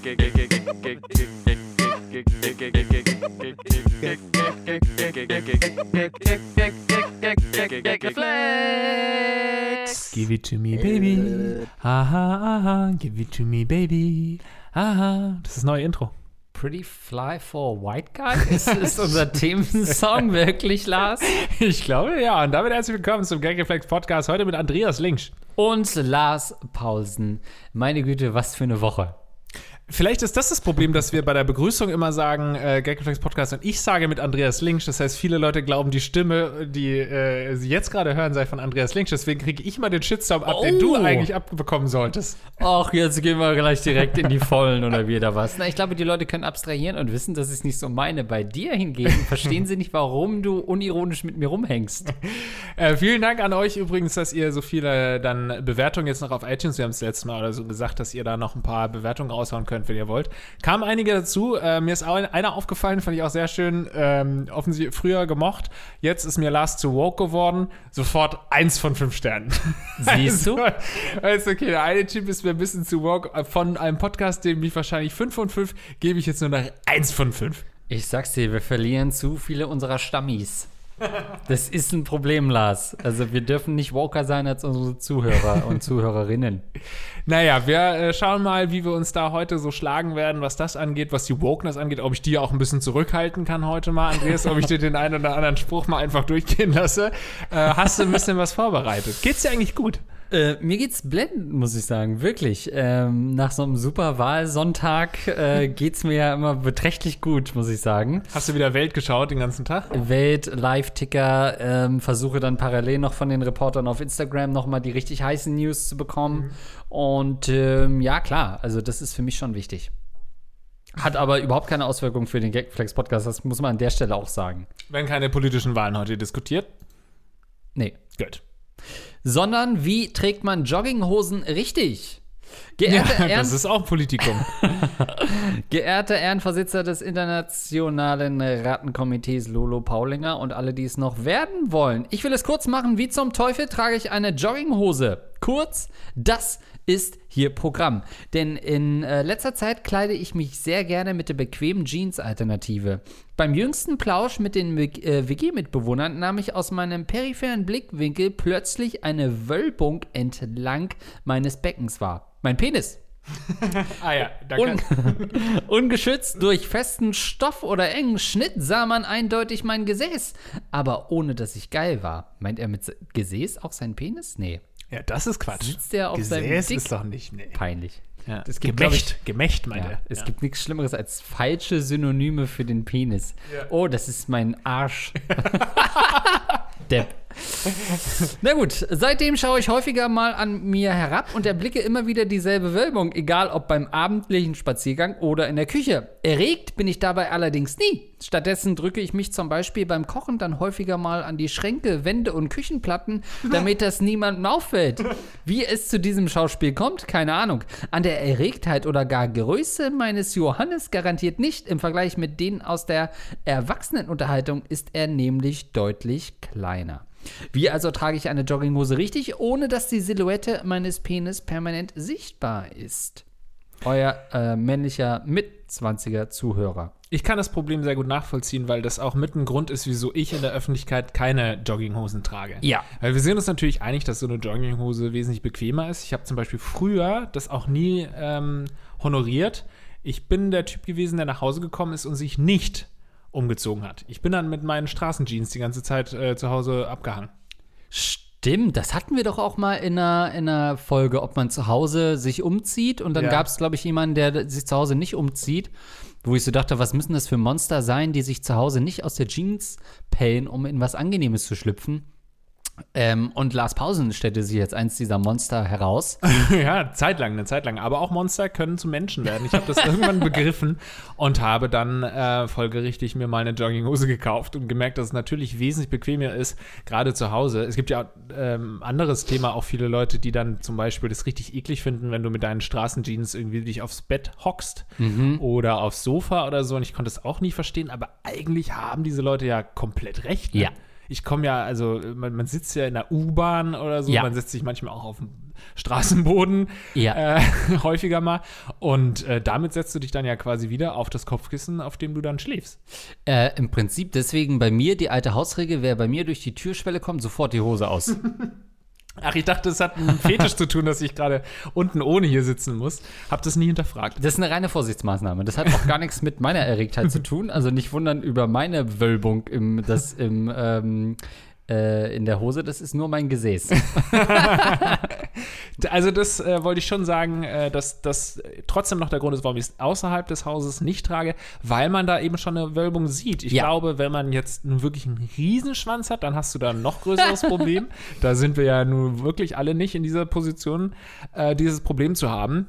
Give it to me, baby. Aha, aha, give it to me, baby. Aha. Das ist das neue Intro. Pretty Fly for a White Guy? Ist unser Themensong wirklich, Lars? Ich glaube, ja. Und damit herzlich willkommen zum Gagreflex Podcast. Heute mit Andreas Linksch. Und Lars Paulsen. Meine Güte, was für eine Woche. Vielleicht ist das Problem, dass wir bei der Begrüßung immer sagen, Gagreflex Podcast, und ich sage mit Andreas Linksch. Das heißt, viele Leute glauben, die Stimme, die sie jetzt gerade hören, sei von Andreas Linksch. Deswegen kriege ich mal den Shitstorm ab, den du eigentlich abbekommen solltest. Ach, jetzt gehen wir gleich direkt in die Vollen oder wieder was. Na, ich glaube, die Leute können abstrahieren und wissen, dass ich es nicht so meine. Bei dir hingegen verstehen sie nicht, warum du unironisch mit mir rumhängst. Vielen Dank an euch übrigens, dass ihr so viele dann Bewertungen jetzt noch auf iTunes, wir haben es letztes Mal oder so gesagt, dass ihr da noch ein paar Bewertungen raushauen könnt, wenn ihr wollt. Kamen einige dazu. Mir ist auch einer aufgefallen, fand ich auch sehr schön. Offensichtlich früher gemocht. Jetzt ist mir Lars zu woke geworden. Sofort 1 von 5 Sternen. Siehst du? Also, okay, der eine Typ ist mir ein bisschen zu woke. Von einem Podcast, dem ich wahrscheinlich 5 von 5, gebe ich jetzt nur noch 1 von 5. Ich sag's dir, wir verlieren zu viele unserer Stammis. Das ist ein Problem, Lars. Also wir dürfen nicht woker sein als unsere Zuhörer und Zuhörerinnen. Naja, wir schauen mal, wie wir uns da heute so schlagen werden, was das angeht, was die Wokeness angeht, ob ich die auch ein bisschen zurückhalten kann heute mal, Andreas, ob ich dir den einen oder anderen Spruch mal einfach durchgehen lasse. Hast du ein bisschen was vorbereitet? Geht's dir eigentlich gut? Mir geht's blendend, muss ich sagen, wirklich. Nach so einem super Wahlsonntag geht's mir ja immer beträchtlich gut, muss ich sagen. Hast du wieder Welt geschaut den ganzen Tag? Welt, Live-Ticker, versuche dann parallel noch von den Reportern auf Instagram nochmal die richtig heißen News zu bekommen. Und ja, klar, also das ist für mich schon wichtig. Hat aber überhaupt keine Auswirkungen für den Gagflex-Podcast, das muss man an der Stelle auch sagen. Werden keine politischen Wahlen heute diskutiert? Nee. Gut. Sondern wie trägt man Jogginghosen richtig? Das ist auch Politikum. Geehrter Ehrenvorsitzender des Internationalen Rattenkomitees Lolo Paulinger und alle, die es noch werden wollen. Ich will es kurz machen. Wie zum Teufel trage ich eine Jogginghose? Kurz, das ist hier Programm. Denn in letzter Zeit kleide ich mich sehr gerne mit der bequemen Jeans-Alternative. Beim jüngsten Plausch mit den WG-Mitbewohnern nahm ich aus meinem peripheren Blickwinkel plötzlich eine Wölbung entlang meines Beckens wahr. Mein Penis. Ah ja, danke. Ungeschützt durch festen Stoff oder engen Schnitt sah man eindeutig mein Gesäß. Aber ohne, dass ich geil war. Meint er mit Gesäß auch seinen Penis? Nee. Ja, das ist Quatsch. Sitzt der auf seinem Gesäß Dick? Ist doch nicht, nee. Peinlich. Ja. Es gibt, Gemächt, meint er. Es gibt nichts Schlimmeres als falsche Synonyme für den Penis. Ja. Oh, das ist mein Arsch. Depp. Na gut, seitdem schaue ich häufiger mal an mir herab und erblicke immer wieder dieselbe Wölbung, egal ob beim abendlichen Spaziergang oder in der Küche. Erregt bin ich dabei allerdings nie. Stattdessen drücke ich mich zum Beispiel beim Kochen dann häufiger mal an die Schränke, Wände und Küchenplatten, damit das niemandem auffällt. Wie es zu diesem Schauspiel kommt, keine Ahnung. An der Erregtheit oder gar Größe meines Johannes garantiert nicht. Im Vergleich mit denen aus der Erwachsenenunterhaltung ist er nämlich deutlich kleiner. Wie also trage ich eine Jogginghose richtig, ohne dass die Silhouette meines Penis permanent sichtbar ist? Euer männlicher Mit-20er Zuhörer. Ich kann das Problem sehr gut nachvollziehen, weil das auch mit ein Grund ist, wieso ich in der Öffentlichkeit keine Jogginghosen trage. Ja. Weil wir sind uns natürlich einig, dass so eine Jogginghose wesentlich bequemer ist. Ich habe zum Beispiel früher das auch nie honoriert. Ich bin der Typ gewesen, der nach Hause gekommen ist und sich nicht umgezogen hat. Ich bin dann mit meinen Straßenjeans die ganze Zeit zu Hause abgehangen. Stimmt, das hatten wir doch auch mal in einer Folge, ob man zu Hause sich umzieht. Und dann gab es, glaube ich, jemanden, der sich zu Hause nicht umzieht, wo ich so dachte, was müssen das für Monster sein, die sich zu Hause nicht aus der Jeans pellen, um in was Angenehmes zu schlüpfen. Und Lars Pausen stellte sich jetzt eins dieser Monster heraus. Ja, eine Zeit lang. Aber auch Monster können zu Menschen werden. Ich habe das irgendwann begriffen und habe dann folgerichtig mir mal eine Jogginghose gekauft und gemerkt, dass es natürlich wesentlich bequemer ist, gerade zu Hause. Es gibt ja anderes Thema, auch viele Leute, die dann zum Beispiel das richtig eklig finden, wenn du mit deinen Straßenjeans irgendwie dich aufs Bett hockst oder aufs Sofa oder so. Und ich konnte es auch nie verstehen, aber eigentlich haben diese Leute ja komplett recht. Ne? Ja. Ich komme ja, also man sitzt ja in der U-Bahn oder so, Ja. Man setzt sich manchmal auch auf dem Straßenboden Ja. häufiger mal. Und damit setzt du dich dann ja quasi wieder auf das Kopfkissen, auf dem du dann schläfst. Im Prinzip deswegen bei mir die alte Hausregel, wer bei mir durch die Türschwelle kommt, sofort die Hose aus. Ach, ich dachte, es hat einen Fetisch zu tun, dass ich gerade unten ohne hier sitzen muss. Hab das nie hinterfragt. Das ist eine reine Vorsichtsmaßnahme. Das hat auch gar nichts mit meiner Erregtheit zu tun. Also nicht wundern über meine Wölbung in der Hose. Das ist nur mein Gesäß. Also das wollte ich schon sagen, dass das trotzdem noch der Grund ist, warum ich es außerhalb des Hauses nicht trage, weil man da eben schon eine Wölbung sieht. Ich glaube, wenn man jetzt nun wirklich einen Riesenschwanz hat, dann hast du da ein noch größeres Problem. Da sind wir ja nun wirklich alle nicht in dieser Position, dieses Problem zu haben.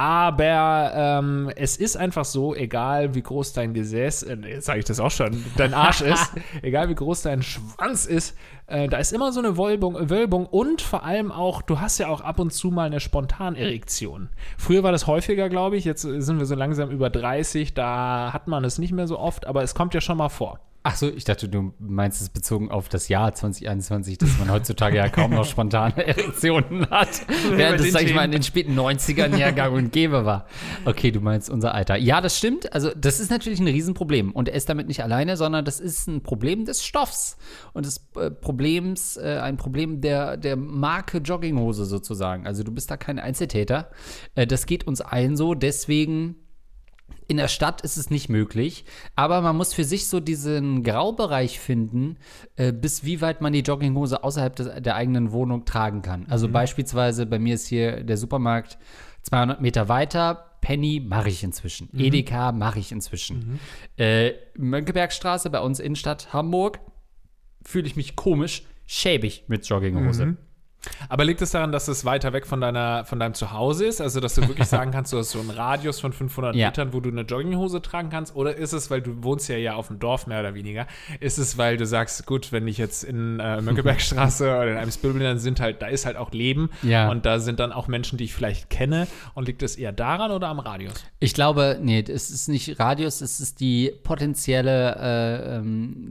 Aber es ist einfach so, egal wie groß dein Gesäß, jetzt sage ich das auch schon, dein Arsch ist, egal wie groß dein Schwanz ist, da ist immer so eine Wölbung und vor allem auch, du hast ja auch ab und zu mal eine Spontanerektion. Früher war das häufiger, glaube ich, jetzt sind wir so langsam über 30, da hat man es nicht mehr so oft, aber es kommt ja schon mal vor. Ach so, ich dachte, du meinst es bezogen auf das Jahr 2021, dass man heutzutage ja kaum noch spontane Erektionen hat, während es, sag ich mal, in den späten 90ern ja gang und gäbe war. Okay, du meinst unser Alter. Ja, das stimmt. Also das ist natürlich ein Riesenproblem. Und er ist damit nicht alleine, sondern das ist ein Problem des Stoffs und des Problems, ein Problem der Marke Jogginghose sozusagen. Also du bist da kein Einzeltäter. Das geht uns allen so, deswegen in der Stadt ist es nicht möglich, aber man muss für sich so diesen Graubereich finden, bis wie weit man die Jogginghose außerhalb der eigenen Wohnung tragen kann. Also beispielsweise bei mir ist hier der Supermarkt 200 Meter weiter, Penny mache ich inzwischen, Edeka mache ich inzwischen. Mönckebergstraße bei uns Innenstadt Hamburg fühle ich mich komisch, schäbig mit Jogginghose. Aber liegt es daran, dass es weiter weg von deinem Zuhause ist? Also, dass du wirklich sagen kannst, du hast so einen Radius von 500 Metern, wo du eine Jogginghose tragen kannst? Oder ist es, weil du wohnst ja auf dem Dorf mehr oder weniger, ist es, weil du sagst, gut, wenn ich jetzt in Mönckebergstraße oder in Eimsbüttel, da ist halt auch Leben. Ja. Und da sind dann auch Menschen, die ich vielleicht kenne. Und liegt es eher daran oder am Radius? Ich glaube, nee, es ist nicht Radius, es ist das potenzielle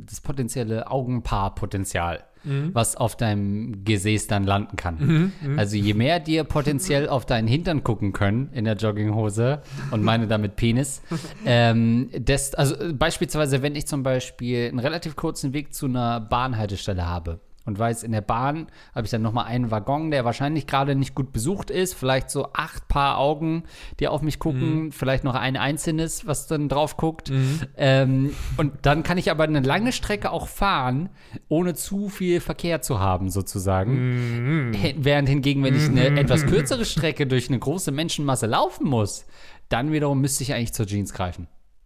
Augenpaarpotenzial. Was auf deinem Gesäß dann landen kann. Also je mehr dir potenziell auf deinen Hintern gucken können in der Jogginghose und meine damit Penis, also beispielsweise, wenn ich zum Beispiel einen relativ kurzen Weg zu einer Bahnhaltestelle habe und weiß, in der Bahn habe ich dann nochmal einen Waggon, der wahrscheinlich gerade nicht gut besucht ist, vielleicht so 8 Paar Augen, die auf mich gucken, vielleicht noch ein einzelnes, was dann drauf guckt. Und dann kann ich aber eine lange Strecke auch fahren, ohne zu viel Verkehr zu haben, sozusagen. Während hingegen, wenn ich eine etwas kürzere Strecke durch eine große Menschenmasse laufen muss, dann wiederum müsste ich eigentlich zur Jeans greifen.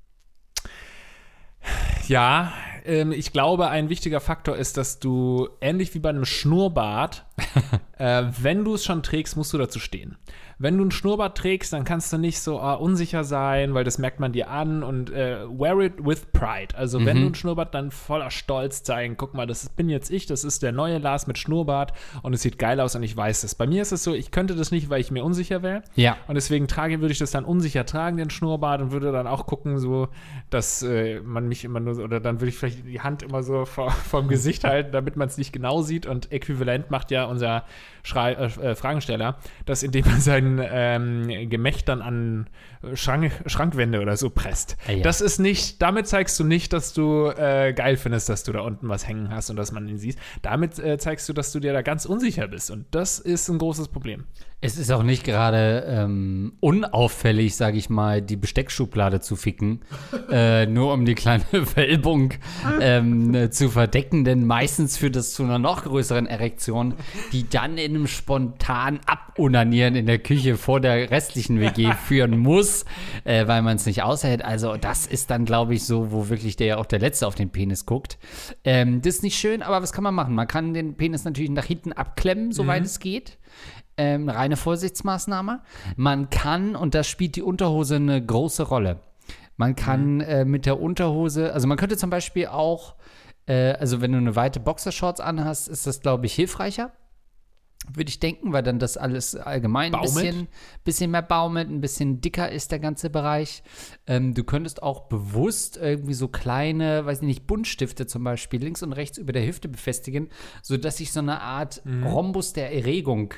Ja, ich glaube, ein wichtiger Faktor ist, dass du, ähnlich wie bei einem Schnurrbart, wenn du es schon trägst, musst du dazu stehen. Wenn du einen Schnurrbart trägst, dann kannst du nicht so unsicher sein, weil das merkt man dir an und wear it with pride. Also wenn du einen Schnurrbart, dann voller Stolz zeigen, guck mal, das bin jetzt ich, das ist der neue Lars mit Schnurrbart und es sieht geil aus und ich weiß es. Bei mir ist es so, ich könnte das nicht, weil ich mir unsicher wäre. Ja. Und deswegen würde ich das dann unsicher tragen, den Schnurrbart, und würde dann auch gucken, so, dass man mich immer nur, oder dann würde ich vielleicht die Hand immer so vorm Gesicht halten, damit man es nicht genau sieht, und äquivalent macht ja unser Fragensteller, dass indem er sein Gemächt dann an Schrankwände oder so presst. Ja. Das ist nicht, damit zeigst du nicht, dass du geil findest, dass du da unten was hängen hast und dass man ihn sieht. Damit zeigst du, dass du dir da ganz unsicher bist, und das ist ein großes Problem. Es ist auch nicht gerade unauffällig, sage ich mal, die Besteckschublade zu ficken, nur um die kleine Wölbung zu verdecken, denn meistens führt das zu einer noch größeren Erektion, die dann in einem spontanen Abunanieren in der Küche vor der restlichen WG führen muss, weil man es nicht aushält. Also das ist dann, glaube ich, so, wo wirklich auch der Letzte auf den Penis guckt. Das ist nicht schön, aber was kann man machen? Man kann den Penis natürlich nach hinten abklemmen, soweit es geht. Reine Vorsichtsmaßnahme. Man kann, und das spielt die Unterhose eine große Rolle, man kann mit der Unterhose, also man könnte zum Beispiel auch, also wenn du eine weite Boxershorts anhast, ist das, glaube ich, hilfreicher, würde ich denken, weil dann das alles allgemein ein bisschen mehr baumelt, ein bisschen dicker ist der ganze Bereich. Du könntest auch bewusst irgendwie so kleine, weiß ich nicht, Buntstifte zum Beispiel links und rechts über der Hüfte befestigen, sodass sich so eine Art Rhombus der Erregung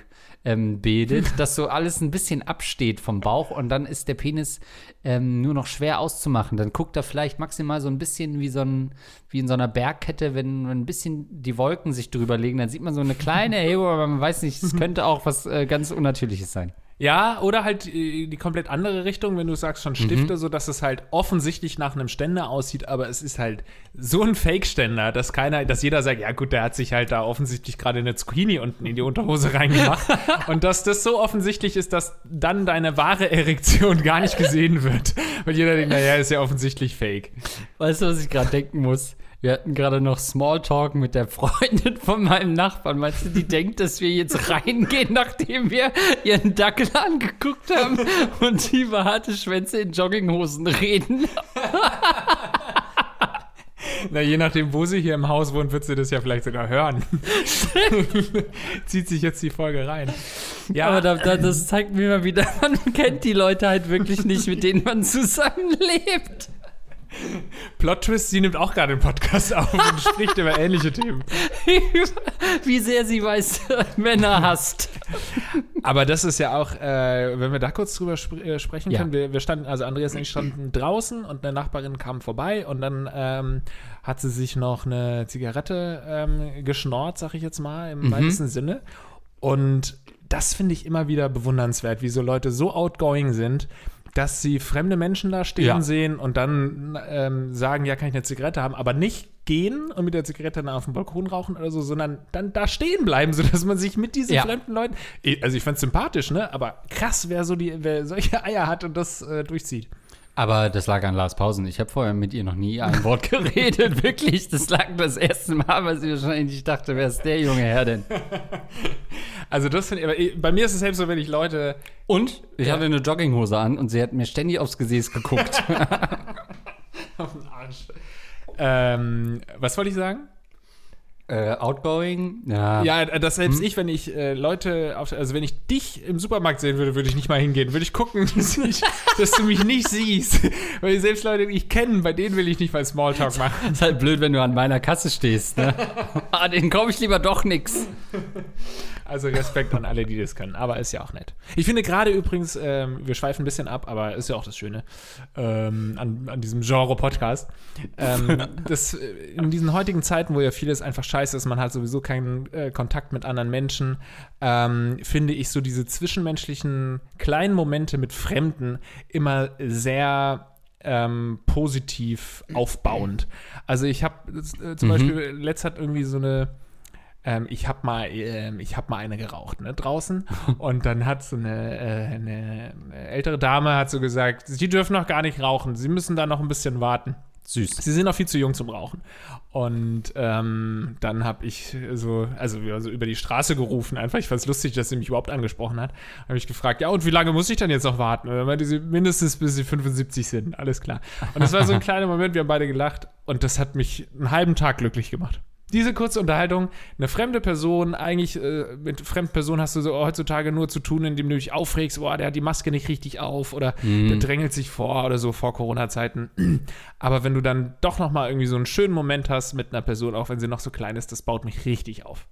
bildet, dass so alles ein bisschen absteht vom Bauch und dann ist der Penis nur noch schwer auszumachen. Dann guckt er vielleicht maximal so ein bisschen wie in so einer Bergkette, wenn ein bisschen die Wolken sich drüber legen, dann sieht man so eine kleine Erhebung, aber man weiß nicht, es könnte auch was ganz Unnatürliches sein. Ja, oder halt die komplett andere Richtung, wenn du sagst schon Stifte, so dass es halt offensichtlich nach einem Ständer aussieht, aber es ist halt so ein Fake-Ständer, dass jeder sagt, ja gut, der hat sich halt da offensichtlich gerade eine Zucchini unten in die Unterhose reingemacht und dass das so offensichtlich ist, dass dann deine wahre Erektion gar nicht gesehen wird, weil jeder denkt, naja, ist ja offensichtlich Fake. Weißt du, was ich gerade denken muss? Wir hatten gerade noch Smalltalk mit der Freundin von meinem Nachbarn. Meinst du, die denkt, dass wir jetzt reingehen, nachdem wir ihren Dackel angeguckt haben und über harte Schwänze in Jogginghosen reden? Na, je nachdem, wo sie hier im Haus wohnt, wird sie das ja vielleicht sogar hören. Zieht sich jetzt die Folge rein. Ja, aber das zeigt mir mal wieder, man kennt die Leute halt wirklich nicht, mit denen man zusammenlebt. Plot-Twist, sie nimmt auch gerade den Podcast auf und spricht über ähnliche Themen. Wie sehr sie weiß, Männer hasst. Aber das ist ja auch, wenn wir da kurz drüber sprechen können, wir standen, also Andreas und ich standen draußen und eine Nachbarin kam vorbei und dann hat sie sich noch eine Zigarette geschnort, sag ich jetzt mal, im weitesten Sinne. Und das finde ich immer wieder bewundernswert, wie so Leute so outgoing sind, dass sie fremde Menschen da stehen sehen und dann sagen, ja, kann ich eine Zigarette haben, aber nicht gehen und mit der Zigarette dann auf dem Balkon rauchen oder so, sondern dann da stehen bleiben, sodass man sich mit diesen fremden Leuten, also ich fand's sympathisch, ne, aber krass, wer solche Eier hat und das durchzieht. Aber das lag an Lars Pausen. Ich habe vorher mit ihr noch nie ein Wort geredet, wirklich. Das lag das erste Mal, weil sie wahrscheinlich nicht dachte, wer ist der junge Herr denn? Also das finde ich, bei mir ist es selbst so, wenn ich Leute... Und ich hatte eine Jogginghose an und sie hat mir ständig aufs Gesäß geguckt. Auf den Arsch. Was wollte ich sagen? Outgoing? Ja, dass selbst ich, wenn ich wenn ich dich im Supermarkt sehen würde, würde ich nicht mal hingehen. Würde ich gucken, dass du mich nicht siehst. Weil selbst Leute, die ich kenne, bei denen will ich nicht mal Smalltalk machen. Ist halt blöd, wenn du an meiner Kasse stehst, ne? Den kaufe ich lieber doch nix. Also Respekt an alle, die das können. Aber ist ja auch nett. Ich finde gerade übrigens, wir schweifen ein bisschen ab, aber ist ja auch das Schöne an diesem Genre-Podcast, dass in diesen heutigen Zeiten, wo ja vieles einfach scheiße ist, man hat sowieso keinen Kontakt mit anderen Menschen, finde ich so diese zwischenmenschlichen kleinen Momente mit Fremden immer sehr positiv aufbauend. Also ich habe zum Beispiel, letzt hat irgendwie so eine ich hab mal eine geraucht, ne, draußen. Und dann hat so eine ältere Dame hat so gesagt, sie dürfen noch gar nicht rauchen, sie müssen da noch ein bisschen warten. Süß. Sie sind noch viel zu jung zum Rauchen. Und dann habe ich so über die Straße gerufen, einfach. Ich fand es lustig, dass sie mich überhaupt angesprochen hat. Habe ich gefragt, ja, und wie lange muss ich dann jetzt noch warten? Und dann meinte sie, mindestens bis sie 75 sind, alles klar. Und das war so ein kleiner Moment, wir haben beide gelacht. Und das hat mich einen halben Tag glücklich gemacht. Diese kurze Unterhaltung, eine fremde Person, eigentlich mit fremden Personen hast du so heutzutage nur zu tun, indem du dich aufregst, boah, der hat die Maske nicht richtig auf oder der drängelt sich vor oder so vor Corona-Zeiten. Aber wenn du dann doch noch mal irgendwie so einen schönen Moment hast mit einer Person, auch wenn sie noch so klein ist, das baut mich richtig auf.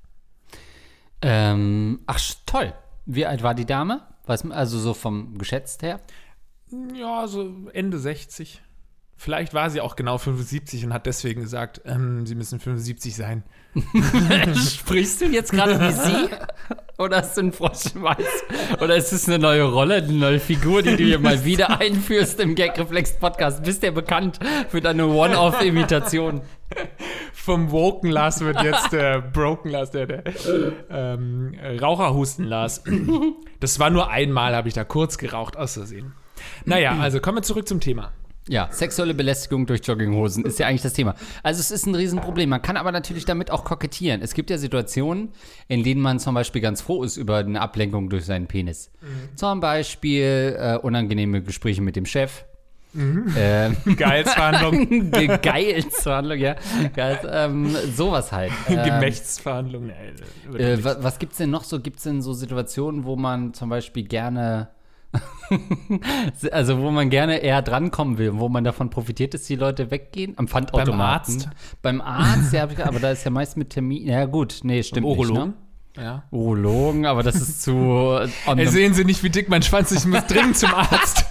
Toll. Wie alt war die Dame? Also so vom geschätzt her? Ja, so Ende 60. Vielleicht war sie auch genau 75 und hat deswegen gesagt, sie müssen 75 sein. Sprichst du jetzt gerade wie sie? Oder hast du einen Frosch im Hals? Oder ist es eine neue Rolle, eine neue Figur, die du hier mal wieder einführst im Gagreflex-Podcast? Bist du ja bekannt für deine One-Off-Imitation? Vom Woken Lars wird jetzt der Broken Lars, der Raucherhusten Lars. Das war nur einmal, habe ich da kurz geraucht, aus Versehen. Naja, also kommen wir zurück zum Thema. Ja, sexuelle Belästigung durch Jogginghosen ist ja eigentlich das Thema. Also es ist ein Riesenproblem. Man kann aber natürlich damit auch kokettieren. Es gibt ja Situationen, in denen man zum Beispiel ganz froh ist über eine Ablenkung durch seinen Penis. Zum Beispiel unangenehme Gespräche mit dem Chef. Geilsverhandlung. Geilsverhandlung, ja. Sowas halt. Gemächtsverhandlung. Was gibt's denn noch so? Gibt's denn so Situationen, wo man zum Beispiel gerne also wo man gerne eher drankommen will, wo man davon profitiert, dass die Leute weggehen? Am Pfandautomaten. Beim Arzt? Beim Arzt, ja, aber da ist ja meist mit Termin. Ja gut, nee, stimmt nicht, ne? Ja. Urologen, aber das ist zu... Sehen Sie nicht, wie dick mein Schwanz ist, ich muss dringend zum Arzt.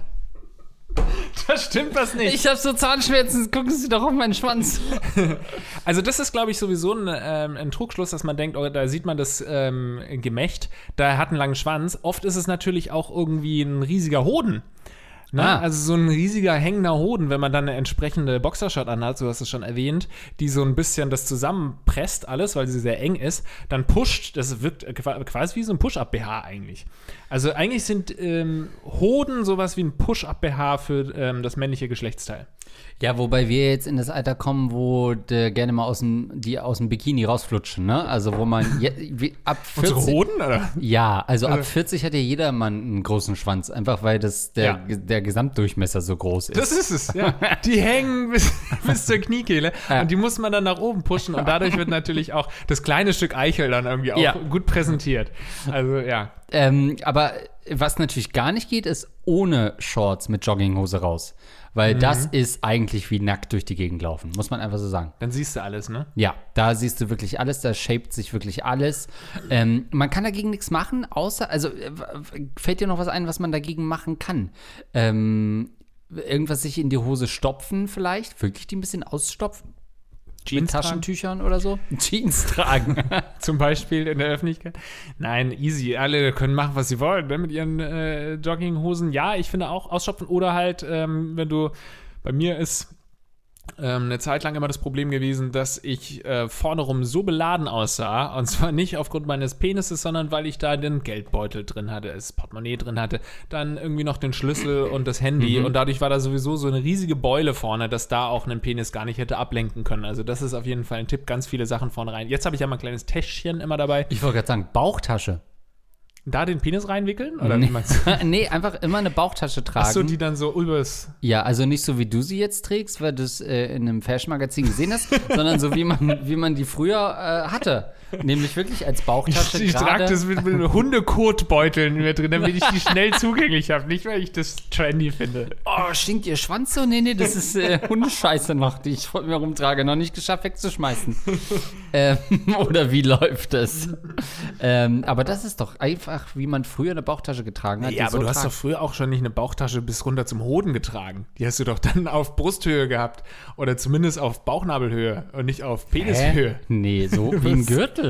Da stimmt was nicht. Ich habe so Zahnschmerzen, gucken Sie doch auf meinen Schwanz. Also das ist, glaube ich, sowieso ein Trugschluss, dass man denkt, oh, da sieht man das Gemächt, da hat einen langen Schwanz. Oft ist es natürlich auch irgendwie ein riesiger Hoden. Ne? Also so ein riesiger hängender Hoden, wenn man dann eine entsprechende Boxershort anhat, so hast du es schon erwähnt, die so ein bisschen das zusammenpresst alles, weil sie sehr eng ist, dann pusht, das wirkt quasi wie so ein Push-Up-BH eigentlich. Also eigentlich sind Hoden sowas wie ein Push-Up-BH für das männliche Geschlechtsteil. Ja, wobei wir jetzt in das Alter kommen, wo gerne mal aus dem Bikini rausflutschen, ne? Also wo man ab 40... Unsere Hoden, oder? Ja, also ab 40 hat ja jedermann einen großen Schwanz, einfach weil der Gesamtdurchmesser so groß ist. Das ist es, ja. Die hängen bis zur Kniekehle und die muss man dann nach oben pushen und dadurch wird natürlich auch das kleine Stück Eichel dann irgendwie auch gut präsentiert. Also, ja. Aber was natürlich gar nicht geht, ist ohne Shorts mit Jogginghose raus. Weil das ist eigentlich wie nackt durch die Gegend laufen, muss man einfach so sagen. Dann siehst du alles, ne? Ja, da siehst du wirklich alles, da shaped sich wirklich alles. Man kann dagegen nichts machen, außer, also fällt dir noch was ein, was man dagegen machen kann? Irgendwas sich in die Hose stopfen vielleicht, wirklich die ein bisschen ausstopfen? Jeans mit Taschentüchern oder so? Jeans tragen. Zum Beispiel in der Öffentlichkeit. Nein, easy. Alle können machen, was sie wollen, ne? Mit ihren Jogginghosen. Ja, ich finde auch ausstopfen. Oder halt, wenn du, bei mir ist eine Zeit lang immer das Problem gewesen, dass ich vorne rum so beladen aussah. Und zwar nicht aufgrund meines Penises, sondern weil ich da den Geldbeutel drin hatte, das Portemonnaie drin hatte, dann irgendwie noch den Schlüssel und das Handy. Und dadurch war da sowieso so eine riesige Beule vorne, dass da auch einen Penis gar nicht hätte ablenken können. Also das ist auf jeden Fall ein Tipp, ganz viele Sachen vorne rein. Jetzt habe ich ja mal ein kleines Täschchen immer dabei. Ich wollte gerade sagen, Bauchtasche. Da den Penis reinwickeln? Oder wie meinst du? Nee, einfach immer eine Bauchtasche tragen. Achso, die dann so übers... Ja, also nicht so, wie du sie jetzt trägst, weil du es in einem Fashion-Magazin gesehen hast, sondern so, wie man die früher hatte. Nämlich wirklich als Bauchtasche. Ich trage das mit Hundekotbeuteln mir drin, damit ich die schnell zugänglich habe. Nicht, weil ich das trendy finde. Oh, stinkt ihr Schwanz so? Nee, das ist Hundescheiße noch, die ich vor mir rumtrage. Noch nicht geschafft wegzuschmeißen. Oder wie läuft das? Aber das ist doch einfach, wie man früher eine Bauchtasche getragen hat. Ja, aber du hast doch früher auch schon nicht eine Bauchtasche bis runter zum Hoden getragen. Die hast du doch dann auf Brusthöhe gehabt. Oder zumindest auf Bauchnabelhöhe und nicht auf Penishöhe. Nee, so wie ein Gürtel.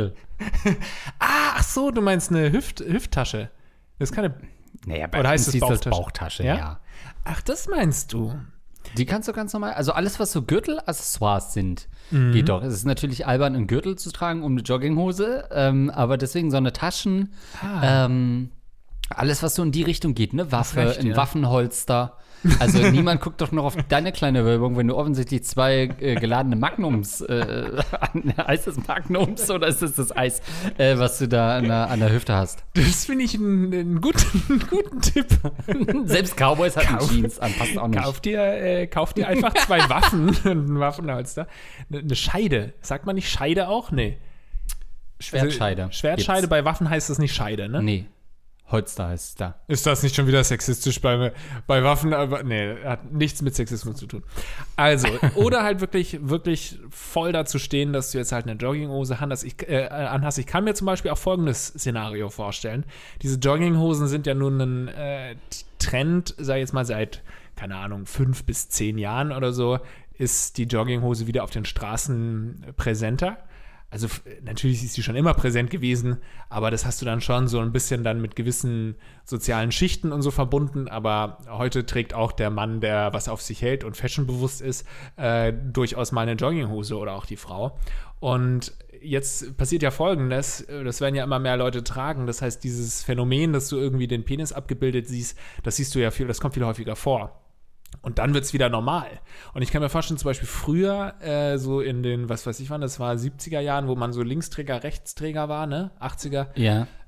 Ach so, du meinst eine Hüfttasche. Das ist keine... Naja, bei oder heißt uns es Bauchtasche? Bauchtasche? Ja. Ach, das meinst du? Die kannst du ganz normal, also alles, was so Gürtelaccessoires sind, geht doch. Es ist natürlich albern, einen Gürtel zu tragen um eine Jogginghose, aber deswegen so eine Taschen, alles, was so in die Richtung geht, ne? Waffe, ein Waffenholster. Also niemand guckt doch noch auf deine kleine Wölbung, wenn du offensichtlich 2 geladene Magnums, heißt das Magnums oder ist das Eis, was du da an der Hüfte hast? Das finde ich einen guten Tipp. Selbst Cowboys hatten Jeans an, passt auch nicht. Kauf dir einfach 2 Waffen und ein Waffenholster. Eine Scheide. Sagt man nicht Scheide auch? Nee. Schwertscheide. Also, Schwertscheide, gibt's. Bei Waffen heißt das nicht Scheide, ne? Nee. Holster heißt es da. Ist das nicht schon wieder sexistisch bei Waffen? Aber nee, hat nichts mit Sexismus zu tun. Also, oder halt wirklich voll dazu stehen, dass du jetzt halt eine Jogginghose anhast. Ich kann mir zum Beispiel auch folgendes Szenario vorstellen. Diese Jogginghosen sind ja nun ein Trend, sag ich jetzt mal, seit, keine Ahnung, 5 bis 10 Jahren oder so, ist die Jogginghose wieder auf den Straßen präsenter. Also natürlich ist sie schon immer präsent gewesen, aber das hast du dann schon so ein bisschen dann mit gewissen sozialen Schichten und so verbunden. Aber heute trägt auch der Mann, der was auf sich hält und fashionbewusst ist, durchaus mal eine Jogginghose oder auch die Frau. Und jetzt passiert ja Folgendes, das werden ja immer mehr Leute tragen. Das heißt, dieses Phänomen, dass du irgendwie den Penis abgebildet siehst, das siehst du ja das kommt viel häufiger vor. Und dann wird es wieder normal. Und ich kann mir vorstellen, zum Beispiel früher, so in den, was weiß ich wann, das war 70er Jahren, wo man so Linksträger, Rechtsträger war, ne? 80er. Ja.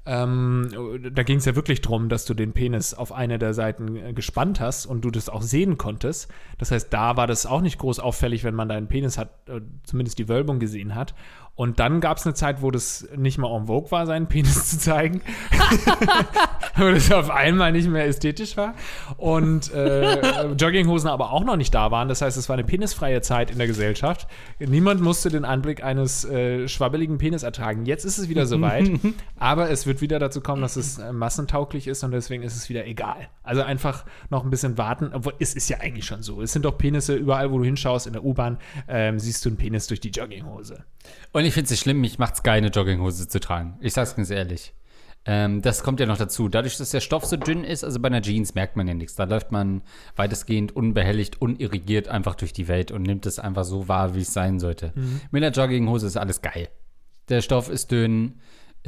Da ging es ja wirklich drum, dass du den Penis auf eine der Seiten gespannt hast und du das auch sehen konntest. Das heißt, da war das auch nicht groß auffällig, wenn man deinen Penis hat, zumindest die Wölbung gesehen hat. Und dann gab es eine Zeit, wo das nicht mal en vogue war, seinen Penis zu zeigen. Wo das auf einmal nicht mehr ästhetisch war. Und Jogginghosen aber auch noch nicht da waren. Das heißt, es war eine penisfreie Zeit in der Gesellschaft. Niemand musste den Anblick eines schwabbeligen Penis ertragen. Jetzt ist es wieder soweit. Aber es wird wieder dazu kommen, dass es massentauglich ist und deswegen ist es wieder egal. Also einfach noch ein bisschen warten. Obwohl, es ist ja eigentlich schon so. Es sind doch Penisse überall, wo du hinschaust. In der U-Bahn siehst du einen Penis durch die Jogginghose. Und ich finde es schlimm, mich macht's geil, eine Jogginghose zu tragen. Ich sag's ganz ehrlich. Das kommt ja noch dazu. Dadurch, dass der Stoff so dünn ist, also bei einer Jeans merkt man ja nichts. Da läuft man weitestgehend unbehelligt, unirrigiert einfach durch die Welt und nimmt es einfach so wahr, wie es sein sollte. Mit einer Jogginghose ist alles geil. Der Stoff ist dünn,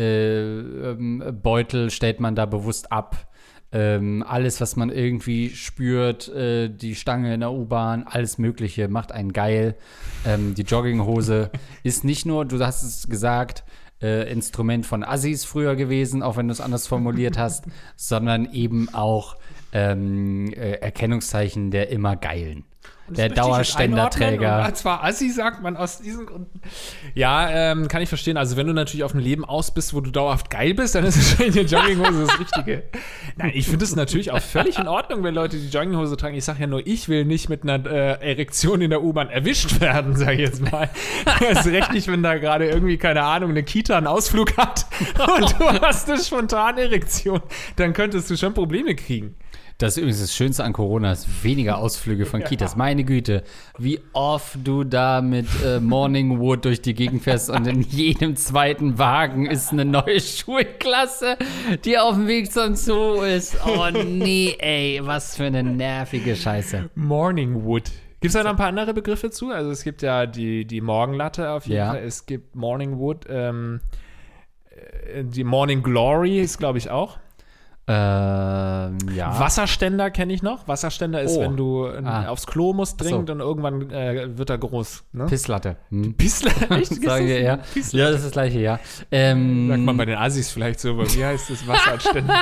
Beutel stellt man da bewusst ab. Alles, was man irgendwie spürt, die Stange in der U-Bahn, alles Mögliche, macht einen geil. Die Jogginghose ist nicht nur, du hast es gesagt, Instrument von Assis früher gewesen, auch wenn du es anders formuliert hast, sondern eben auch Erkennungszeichen der immer Geilen. Der Dauerständerträger. Zwar Assi, sagt man aus diesen Gründen. Ja, kann ich verstehen. Also wenn du natürlich auf ein Leben aus bist, wo du dauerhaft geil bist, dann ist wahrscheinlich eine Jogginghose das Richtige. Nein, ich finde es natürlich auch völlig in Ordnung, wenn Leute die Jogginghose tragen. Ich sage ja nur, ich will nicht mit einer Erektion in der U-Bahn erwischt werden, sage ich jetzt mal. Das ist recht nicht, wenn da gerade irgendwie, keine Ahnung, eine Kita einen Ausflug hat und du hast eine spontane Erektion. Dann könntest du schon Probleme kriegen. Das ist übrigens das Schönste an Corona, ist weniger Ausflüge von Kitas. Meine Güte, wie oft du da mit Morningwood durch die Gegend fährst und in jedem zweiten Wagen ist eine neue Schulklasse, die auf dem Weg zum Zoo ist. Oh nee, ey, was für eine nervige Scheiße. Morningwood. Gibt es da noch ein paar andere Begriffe zu? Also es gibt ja die Morgenlatte auf jeden Fall. Es gibt Morningwood. Die Morning Glory ist, glaube ich, auch. Ja. Wasserständer kenne ich noch. Wasserständer ist, wenn du aufs Klo musst dringend und irgendwann wird er groß. Ne? Pisslatte. Pisslatte? Echt? Sagen wir, ja. Pisslatte? Ja, das ist das Gleiche, ja. Sagt man bei den Assis vielleicht so, aber wie heißt das Wasserständer?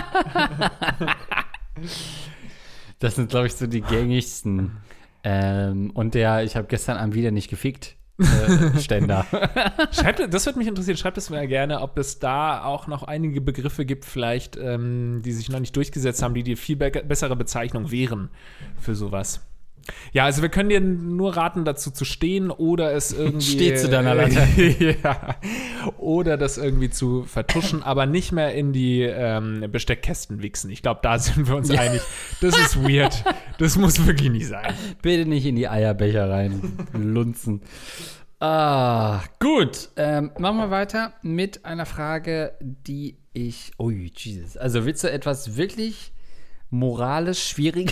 Das sind, glaube ich, so die gängigsten. Und ich habe gestern Abend wieder nicht gefickt. Ständer. Das würde mich interessieren. Schreibt es mir gerne, ob es da auch noch einige Begriffe gibt, vielleicht, die sich noch nicht durchgesetzt haben, die viel bessere Bezeichnung wären für sowas. Ja, also wir können dir nur raten, dazu zu stehen oder es irgendwie Steh zu deiner Latte. Ja, oder das irgendwie zu vertuschen, aber nicht mehr in die Besteckkästen wichsen. Ich glaube, da sind wir uns einig. Das ist weird. Das muss wirklich nicht sein. Bitte nicht in die Eierbecher rein lunzen. Gut. Machen wir weiter mit einer Frage, die ich... Oh, Jesus. Also willst du etwas wirklich moralisch Schwieriges...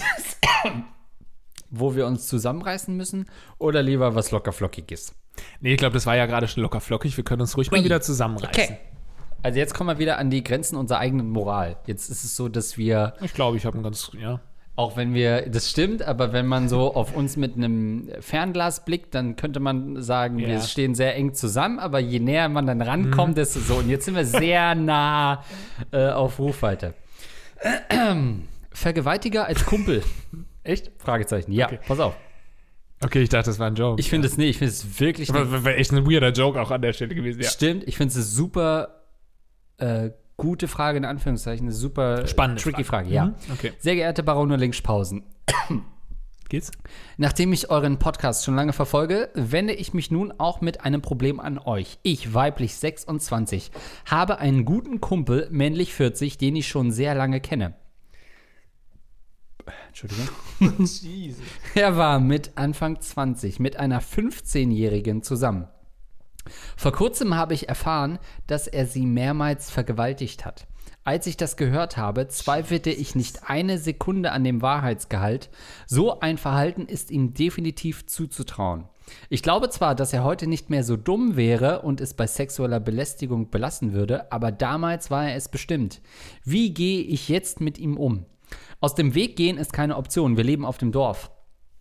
wo wir uns zusammenreißen müssen oder lieber was lockerflockiges? Nee, ich glaube, das war ja gerade schon lockerflockig. Wir können uns ruhig mal wieder zusammenreißen. Okay. Also jetzt kommen wir wieder an die Grenzen unserer eigenen Moral. Jetzt ist es so, dass wir... Ich glaube, ich habe Auch wenn wir... Das stimmt, aber wenn man so auf uns mit einem Fernglas blickt, dann könnte man sagen, wir stehen sehr eng zusammen, aber je näher man dann rankommt, desto so. Und jetzt sind wir sehr nah auf Rufweite. Vergewaltiger als Kumpel. Echt? Fragezeichen. Ja, okay. Pass auf. Okay, ich dachte, das war ein Joke. Ich finde es ich finde es wirklich nicht. Aber wäre echt ein weirder Joke auch an der Stelle gewesen, ja. Stimmt, ich finde es eine super gute Frage, in Anführungszeichen, eine super spannende tricky Frage. Ja. Okay. Sehr geehrte Barone Linkspausen. Geht's? Nachdem ich euren Podcast schon lange verfolge, wende ich mich nun auch mit einem Problem an euch. Ich, weiblich 26, habe einen guten Kumpel, männlich 40, den ich schon sehr lange kenne. Entschuldigung. Er war mit Anfang 20 mit einer 15-Jährigen zusammen. Vor kurzem habe ich erfahren, dass er sie mehrmals vergewaltigt hat. Als ich das gehört habe, zweifelte ich nicht eine Sekunde an dem Wahrheitsgehalt. So ein Verhalten ist ihm definitiv zuzutrauen. Ich glaube zwar, dass er heute nicht mehr so dumm wäre und es bei sexueller Belästigung belassen würde, aber damals war er es bestimmt. Wie gehe ich jetzt mit ihm um? Aus dem Weg gehen ist keine Option. Wir leben auf dem Dorf.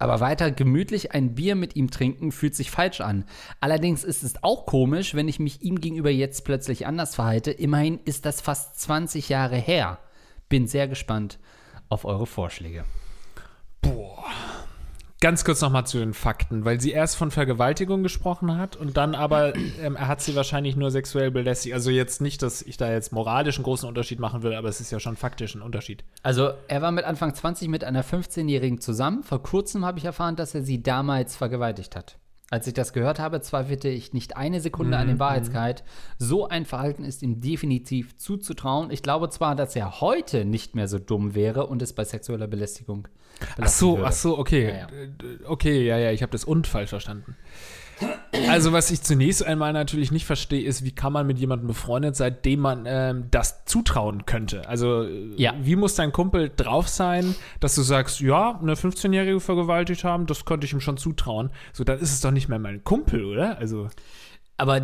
Aber weiter gemütlich ein Bier mit ihm trinken fühlt sich falsch an. Allerdings ist es auch komisch, wenn ich mich ihm gegenüber jetzt plötzlich anders verhalte. Immerhin ist das fast 20 Jahre her. Bin sehr gespannt auf eure Vorschläge. Boah. Ganz kurz nochmal zu den Fakten, weil sie erst von Vergewaltigung gesprochen hat und dann aber, er hat sie wahrscheinlich nur sexuell belästigt. Also jetzt nicht, dass ich da jetzt moralisch einen großen Unterschied machen will, aber es ist ja schon faktisch ein Unterschied. Also er war mit Anfang 20 mit einer 15-Jährigen zusammen. Vor kurzem habe ich erfahren, dass er sie damals vergewaltigt hat. Als ich das gehört habe, zweifelte ich nicht eine Sekunde an dem Wahrheitsgehalt. So ein Verhalten ist ihm definitiv zuzutrauen. Ich glaube zwar, dass er heute nicht mehr so dumm wäre und es bei sexueller Belästigung Ach so, okay. Ja. Okay, ja, ich habe das und falsch verstanden. Also was ich zunächst einmal natürlich nicht verstehe, ist, wie kann man mit jemandem befreundet sein, dem man das zutrauen könnte? Also wie muss dein Kumpel drauf sein, dass du sagst, ja, eine 15-Jährige vergewaltigt haben, das könnte ich ihm schon zutrauen. So, dann ist es doch nicht mehr mein Kumpel, oder? Aber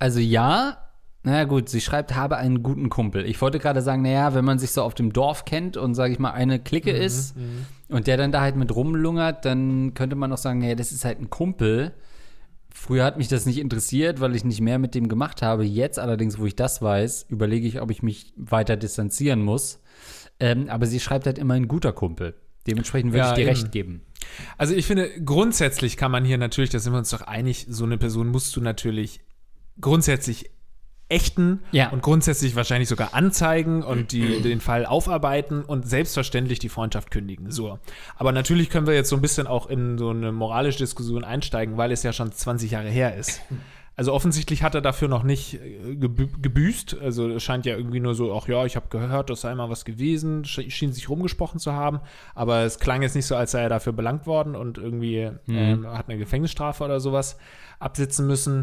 naja gut, sie schreibt, habe einen guten Kumpel. Ich wollte gerade sagen, naja, wenn man sich so auf dem Dorf kennt und, sage ich mal, eine Clique ist und der dann da halt mit rumlungert, dann könnte man auch sagen, naja, das ist halt ein Kumpel. Früher hat mich das nicht interessiert, weil ich nicht mehr mit dem gemacht habe. Jetzt allerdings, wo ich das weiß, überlege ich, ob ich mich weiter distanzieren muss. Aber sie schreibt halt immer ein guter Kumpel. Dementsprechend würde ich dir recht geben. Also ich finde, grundsätzlich kann man hier natürlich, da sind wir uns doch einig, so eine Person musst du natürlich grundsätzlich ächten und grundsätzlich wahrscheinlich sogar anzeigen und den Fall aufarbeiten und selbstverständlich die Freundschaft kündigen. So. Aber natürlich können wir jetzt so ein bisschen auch in so eine moralische Diskussion einsteigen, weil es ja schon 20 Jahre her ist. Also offensichtlich hat er dafür noch nicht gebüßt. Also es scheint ja irgendwie nur so, ach ja, ich habe gehört, das sei mal was gewesen, schien sich rumgesprochen zu haben. Aber es klang jetzt nicht so, als sei er dafür belangt worden und irgendwie hat eine Gefängnisstrafe oder sowas absitzen müssen.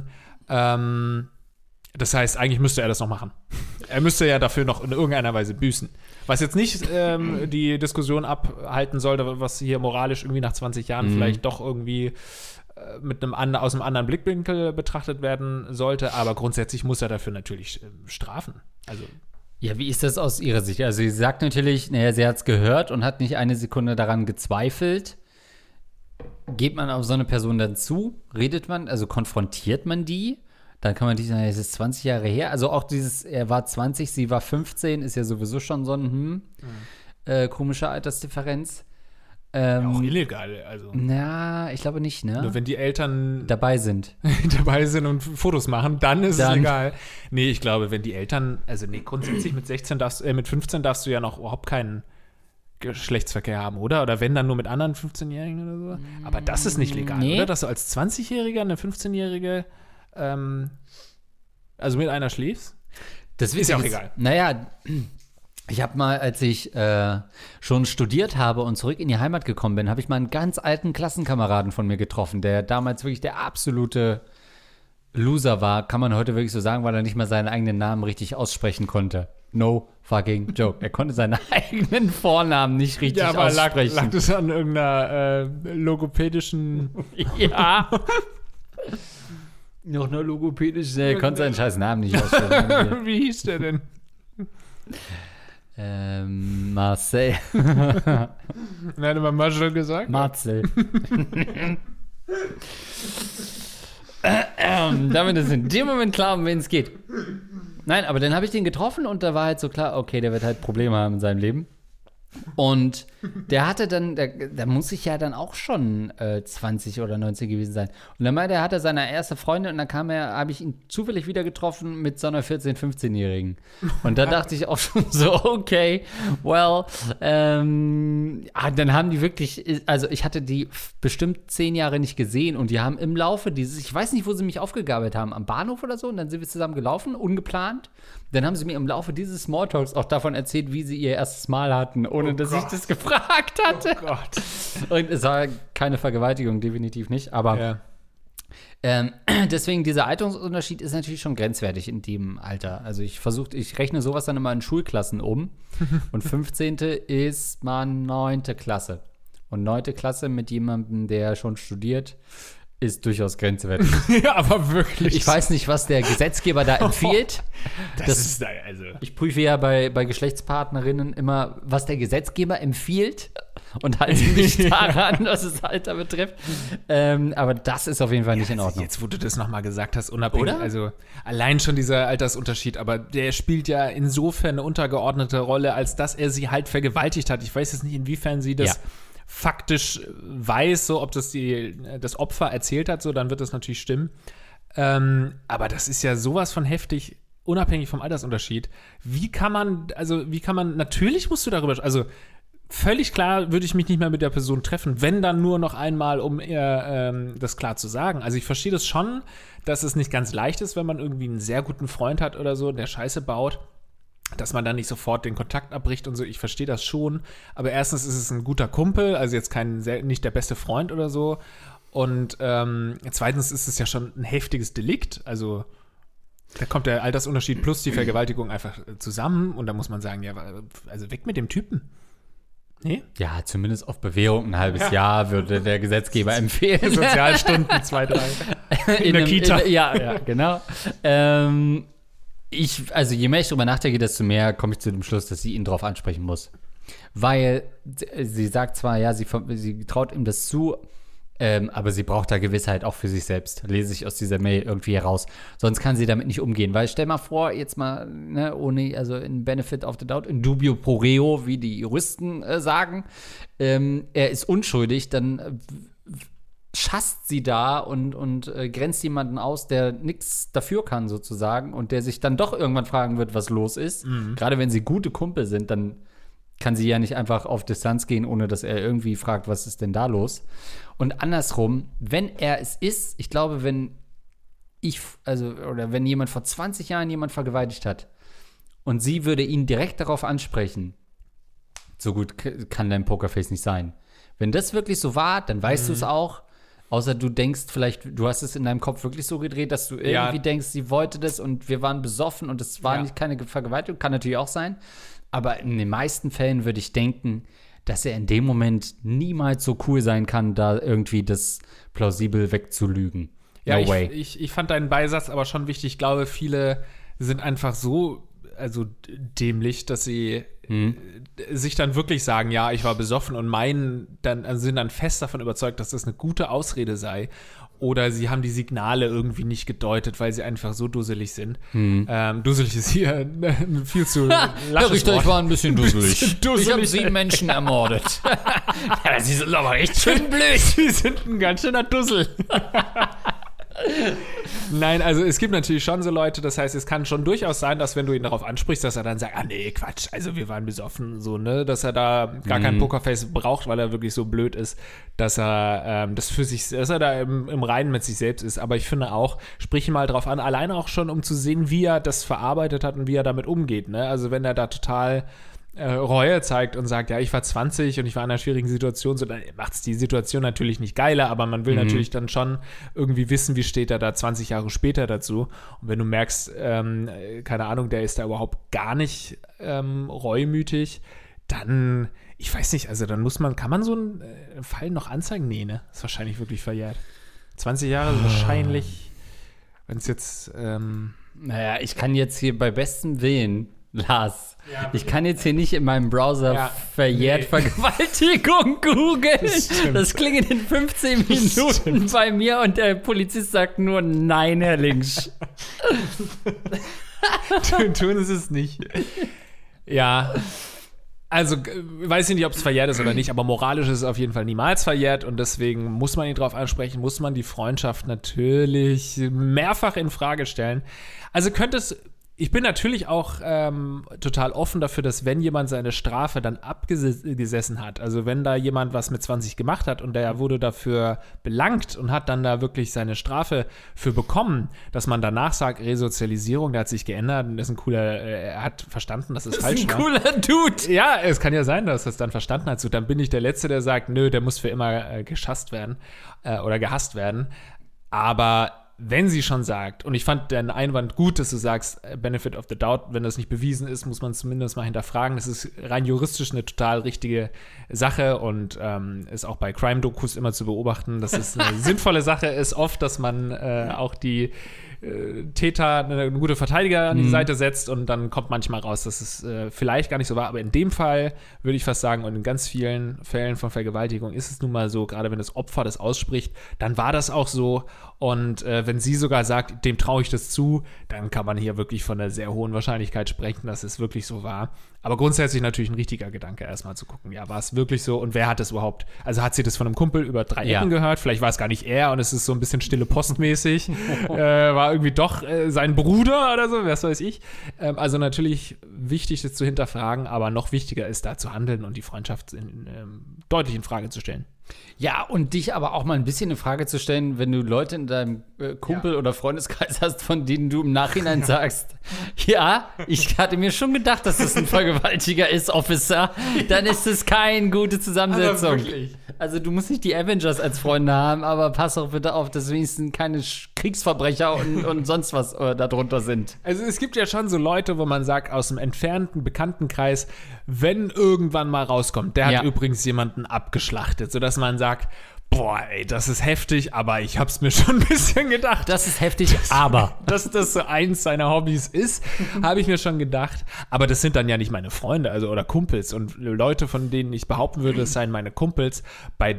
Das heißt, eigentlich müsste er das noch machen. Er müsste ja dafür noch in irgendeiner Weise büßen. Was jetzt nicht die Diskussion abhalten sollte, was hier moralisch irgendwie nach 20 Jahren vielleicht doch irgendwie aus einem anderen Blickwinkel betrachtet werden sollte. Aber grundsätzlich muss er dafür natürlich strafen. Also ja, wie ist das aus ihrer Sicht? Also sie sagt natürlich, naja, sie hat es gehört und hat nicht eine Sekunde daran gezweifelt. Geht man auf so eine Person dann zu? Redet man, also konfrontiert man die? Dann kann man nicht sagen, es ist 20 Jahre her. Also auch er war 20, sie war 15, ist ja sowieso schon so ein komische Altersdifferenz. Auch illegal, also. Na, ich glaube nicht, ne? Nur wenn die Eltern dabei sind und Fotos machen, dann ist es legal. Nee, ich glaube, wenn die Eltern, grundsätzlich mit 15 darfst du ja noch überhaupt keinen Geschlechtsverkehr haben, oder? Oder wenn, dann nur mit anderen 15-Jährigen oder so. Aber das ist nicht legal, oder? Dass du als 20-Jähriger eine 15-Jährige mit einer schläfst? Das ist ja auch egal. Naja, ich habe mal, als ich schon studiert habe und zurück in die Heimat gekommen bin, habe ich mal einen ganz alten Klassenkameraden von mir getroffen, der damals wirklich der absolute Loser war, kann man heute wirklich so sagen, weil er nicht mal seinen eigenen Namen richtig aussprechen konnte. No fucking joke. Er konnte seinen eigenen Vornamen nicht richtig aussprechen. Lag das an irgendeiner logopädischen Ja. Noch eine logopädische, er konnte seinen scheiß Namen nicht aussprechen. Wie hieß der denn? Marcel. Nein, hat man Marcel gesagt? Marcel. Damit ist in dem Moment klar, um wen es geht. Nein, aber dann habe ich den getroffen und da war halt so klar, okay, der wird halt Probleme haben in seinem Leben. Und der hatte dann, da muss ich ja dann auch schon 20 oder 19 gewesen sein. Und dann meinte er, hatte seine erste Freundin und dann habe ich ihn zufällig wieder getroffen mit so einer 14-, 15-Jährigen. Und da dachte ich auch schon so, okay, well, dann haben die wirklich, also ich hatte die bestimmt 10 Jahre nicht gesehen und die haben im Laufe ich weiß nicht, wo sie mich aufgegabelt haben, am Bahnhof oder so, und dann sind wir zusammen gelaufen, ungeplant. Dann haben sie mir im Laufe dieses Smalltalks auch davon erzählt, wie sie ihr erstes Mal hatten, ohne dass ich das gefragt hatte. Oh Gott. Und es war keine Vergewaltigung, definitiv nicht. Aber deswegen, dieser Altersunterschied ist natürlich schon grenzwertig in dem Alter. Also ich rechne sowas dann immer in Schulklassen um. Und 15. ist mal 9. Klasse. Und 9. Klasse mit jemandem, der schon studiert, ist durchaus grenzwertig. Ja, aber wirklich. Ich weiß nicht, was der Gesetzgeber da empfiehlt. Das ist also. Ich prüfe ja bei Geschlechtspartnerinnen immer, was der Gesetzgeber empfiehlt und halte mich daran, was das Alter betrifft. Aber das ist auf jeden Fall nicht in Ordnung. Jetzt, wo du das nochmal gesagt hast, unabhängig, Oder? also allein schon dieser Altersunterschied, aber der spielt ja insofern eine untergeordnete Rolle, als dass er sie halt vergewaltigt hat. Ich weiß jetzt nicht, inwiefern sie das faktisch weiß, so ob das das Opfer erzählt hat, so dann wird das natürlich stimmen. Aber das ist ja sowas von heftig, unabhängig vom Altersunterschied. Wie kann man, natürlich musst du darüber, also völlig klar würde ich mich nicht mehr mit der Person treffen, wenn dann nur noch einmal, um ihr das klar zu sagen. Also ich verstehe das schon, dass es nicht ganz leicht ist, wenn man irgendwie einen sehr guten Freund hat oder so, der Scheiße baut, dass man dann nicht sofort den Kontakt abbricht und so. Ich verstehe das schon. Aber erstens ist es ein guter Kumpel, also jetzt nicht der beste Freund oder so. Und zweitens ist es ja schon ein heftiges Delikt. Also da kommt der Altersunterschied plus die Vergewaltigung einfach zusammen. Und da muss man sagen, ja, also weg mit dem Typen. Nee? Ja, zumindest auf Bewährung ein halbes Jahr würde der Gesetzgeber empfehlen. Sozialstunden 2, 3. In der Kita. Ja, genau. Also je mehr ich drüber nachdenke, desto mehr komme ich zu dem Schluss, dass sie ihn drauf ansprechen muss. Weil sie sagt zwar, ja, sie traut ihm das zu, aber sie braucht da Gewissheit auch für sich selbst. Lese ich aus dieser Mail irgendwie heraus. Sonst kann sie damit nicht umgehen. Weil stell mal vor, jetzt mal, ne, also in Benefit of the Doubt, in dubio pro reo, wie die Juristen sagen, er ist unschuldig, dann schasst sie da und grenzt jemanden aus, der nichts dafür kann sozusagen und der sich dann doch irgendwann fragen wird, was los ist. Gerade wenn sie gute Kumpel sind, dann kann sie ja nicht einfach auf Distanz gehen, ohne dass er irgendwie fragt, was ist denn da los? Und andersrum, wenn er es ist, ich glaube, wenn jemand vor 20 Jahren jemand vergewaltigt hat und sie würde ihn direkt darauf ansprechen, so gut kann dein Pokerface nicht sein. Wenn das wirklich so war, dann weißt du es auch. Außer du denkst vielleicht, du hast es in deinem Kopf wirklich so gedreht, dass du irgendwie denkst, sie wollte das und wir waren besoffen und es war keine Vergewaltigung. Kann natürlich auch sein. Aber in den meisten Fällen würde ich denken, dass er in dem Moment niemals so cool sein kann, da irgendwie das plausibel wegzulügen. No way. Ich fand deinen Beisatz aber schon wichtig. Ich glaube, viele sind einfach so dämlich, dass sie sich dann wirklich sagen, ja, ich war besoffen und sind dann fest davon überzeugt, dass das eine gute Ausrede sei. Oder sie haben die Signale irgendwie nicht gedeutet, weil sie einfach so dusselig sind. Dusselig ist hier viel zu Herr Richter, ich war ein bisschen dusselig. Ich habe 7 Menschen ermordet. Ja, sie sind aber echt schön blöd. Sie sind ein ganz schöner Dussel. Nein, also es gibt natürlich schon so Leute, das heißt, es kann schon durchaus sein, dass wenn du ihn darauf ansprichst, dass er dann sagt, nee, Quatsch, also wir waren besoffen, so, ne, dass er da gar kein Pokerface braucht, weil er wirklich so blöd ist, dass er dass er da im Reinen mit sich selbst ist. Aber ich finde auch, sprich ihn mal drauf an, alleine auch schon, um zu sehen, wie er das verarbeitet hat und wie er damit umgeht, ne, also wenn er da total Reue zeigt und sagt, ja, ich war 20 und ich war in einer schwierigen Situation, so, dann macht es die Situation natürlich nicht geiler, aber man will natürlich dann schon irgendwie wissen, wie steht er da 20 Jahre später dazu. Und wenn du merkst, keine Ahnung, der ist da überhaupt gar nicht reumütig, dann, ich weiß nicht, also dann kann man so einen Fall noch anzeigen? Nee, ne? Ist wahrscheinlich wirklich verjährt. 20 Jahre ist wahrscheinlich, wenn es jetzt Naja, ich kann jetzt hier bei bestem Willen, Lars, ich kann jetzt hier nicht in meinem Browser verjährt Vergewaltigung googeln. Das klingelt in 15 Minuten bei mir und der Polizist sagt nur, nein, Herr Links. Tun ist es nicht. Ja, also weiß ich nicht, ob es verjährt ist oder nicht, aber moralisch ist es auf jeden Fall niemals verjährt und deswegen muss man ihn drauf ansprechen, muss man die Freundschaft natürlich mehrfach in Frage stellen. Also ich bin natürlich auch total offen dafür, dass wenn jemand seine Strafe dann abgesessen hat, also wenn da jemand was mit 20 gemacht hat und der wurde dafür belangt und hat dann da wirklich seine Strafe für bekommen, dass man danach sagt, Resozialisierung, der hat sich geändert und ist er hat verstanden, dass es falsch war. Das ist ein cooler Dude. Ja, es kann ja sein, dass er es dann verstanden hat. So, dann bin ich der Letzte, der sagt, nö, der muss für immer geschasst werden oder gehasst werden. Aber wenn sie schon sagt, und ich fand deinen Einwand gut, dass du sagst, Benefit of the Doubt, wenn das nicht bewiesen ist, muss man es zumindest mal hinterfragen. Das ist rein juristisch eine total richtige Sache und ist auch bei Crime-Dokus immer zu beobachten, dass es eine sinnvolle Sache ist, oft, dass man auch die Täter eine gute Verteidiger an die Seite setzt und dann kommt manchmal raus, dass es vielleicht gar nicht so war. Aber in dem Fall würde ich fast sagen, und in ganz vielen Fällen von Vergewaltigung ist es nun mal so, gerade wenn das Opfer das ausspricht, dann war das auch so. Und wenn sie sogar sagt, dem traue ich das zu, dann kann man hier wirklich von einer sehr hohen Wahrscheinlichkeit sprechen, dass es wirklich so war. Aber grundsätzlich natürlich ein richtiger Gedanke, erstmal zu gucken, ja, war es wirklich so und wer hat es überhaupt, also hat sie das von einem Kumpel über 3 Ecken gehört, vielleicht war es gar nicht er und es ist so ein bisschen stille postmäßig, war irgendwie doch sein Bruder oder so, was weiß ich. Also natürlich wichtig, das zu hinterfragen, aber noch wichtiger ist, da zu handeln und die Freundschaft deutlich in Frage zu stellen. Ja, und dich aber auch mal ein bisschen in Frage zu stellen, wenn du Leute in deinem Kumpel- oder Freundeskreis hast, von denen du im Nachhinein sagst, ja, ich hatte mir schon gedacht, dass das ein Vergewaltiger ist, Officer, dann ist es keine gute Zusammensetzung. Aber wirklich. Also du musst nicht die Avengers als Freunde haben, aber pass auch bitte auf, dass wenigstens keine Kriegsverbrecher und sonst was darunter sind. Also es gibt ja schon so Leute, wo man sagt, aus dem entfernten Bekanntenkreis, wenn irgendwann mal rauskommt, der hat übrigens jemanden abgeschlachtet, sodass man sagt, boah, ey, das ist heftig, aber ich hab's mir schon ein bisschen gedacht. Das ist heftig, aber. Dass das so eins seiner Hobbys ist, habe ich mir schon gedacht. Aber das sind dann ja nicht meine Freunde, also oder Kumpels. Und Leute, von denen ich behaupten würde, es seien meine Kumpels, bei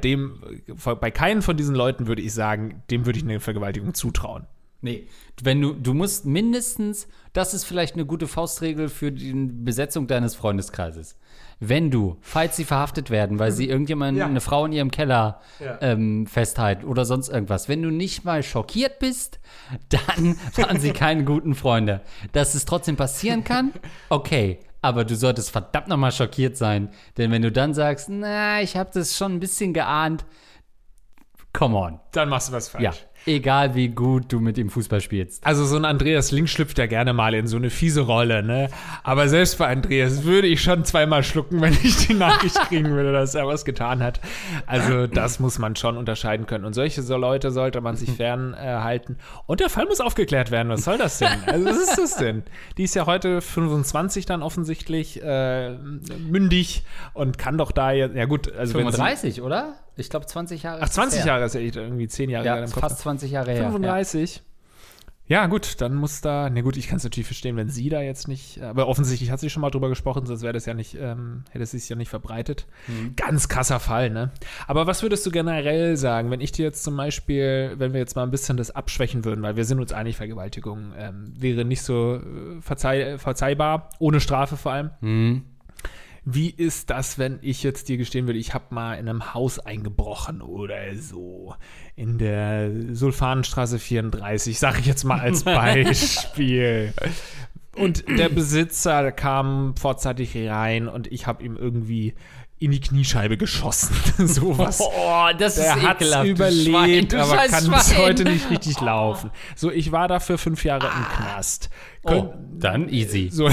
keinen von diesen Leuten würde ich sagen, dem würde ich eine Vergewaltigung zutrauen. Nee, du musst mindestens, das ist vielleicht eine gute Faustregel für die Besetzung deines Freundeskreises. Wenn du, falls sie verhaftet werden, weil sie irgendjemand, eine Frau in ihrem Keller festhalten oder sonst irgendwas, wenn du nicht mal schockiert bist, dann waren sie keine guten Freunde. Dass es trotzdem passieren kann, okay. Aber du solltest verdammt nochmal schockiert sein. Denn wenn du dann sagst, na, ich habe das schon ein bisschen geahnt, come on. Dann machst du was falsch. Ja. Egal wie gut du mit ihm Fußball spielst. Also so ein Andreas Link schlüpft ja gerne mal in so eine fiese Rolle, ne? Aber selbst bei Andreas würde ich schon zweimal schlucken, wenn ich die Nachricht kriegen würde, dass er was getan hat. Also das muss man schon unterscheiden können. Und solche Leute sollte man sich fernhalten. Und der Fall muss aufgeklärt werden. Was soll das denn? Also was ist das denn? Die ist ja heute 25 dann offensichtlich mündig und kann doch da jetzt, ja gut. Also 35, oder? Ich glaube 20 Jahre. Ach, 20 Jahre ist ja echt irgendwie 10 Jahre. Ja, fast 20 Jahre her. 35. Ja, gut, dann muss da, gut, ich kann es natürlich verstehen, wenn sie da jetzt nicht, aber offensichtlich hat sie schon mal drüber gesprochen, sonst wäre das ja nicht, hätte sie es ja nicht verbreitet. Ganz krasser Fall, ne? Aber was würdest du generell sagen, wenn ich dir jetzt zum Beispiel, wenn wir jetzt mal ein bisschen das abschwächen würden, weil wir sind uns einig, Vergewaltigung wäre nicht so verzeihbar, ohne Strafe vor allem. Wie ist das, wenn ich jetzt dir gestehen würde, ich habe mal in einem Haus eingebrochen oder so, in der Sulfanenstraße 34, sage ich jetzt mal als Beispiel. Und der Besitzer kam vorzeitig rein und ich habe ihm irgendwie in die Kniescheibe geschossen. Sowas. Oh, das ist ekelhaft. Der hat's überlebt, aber kann bis heute nicht richtig laufen. So, ich war dafür 5 Jahre im Knast. Dann easy. So.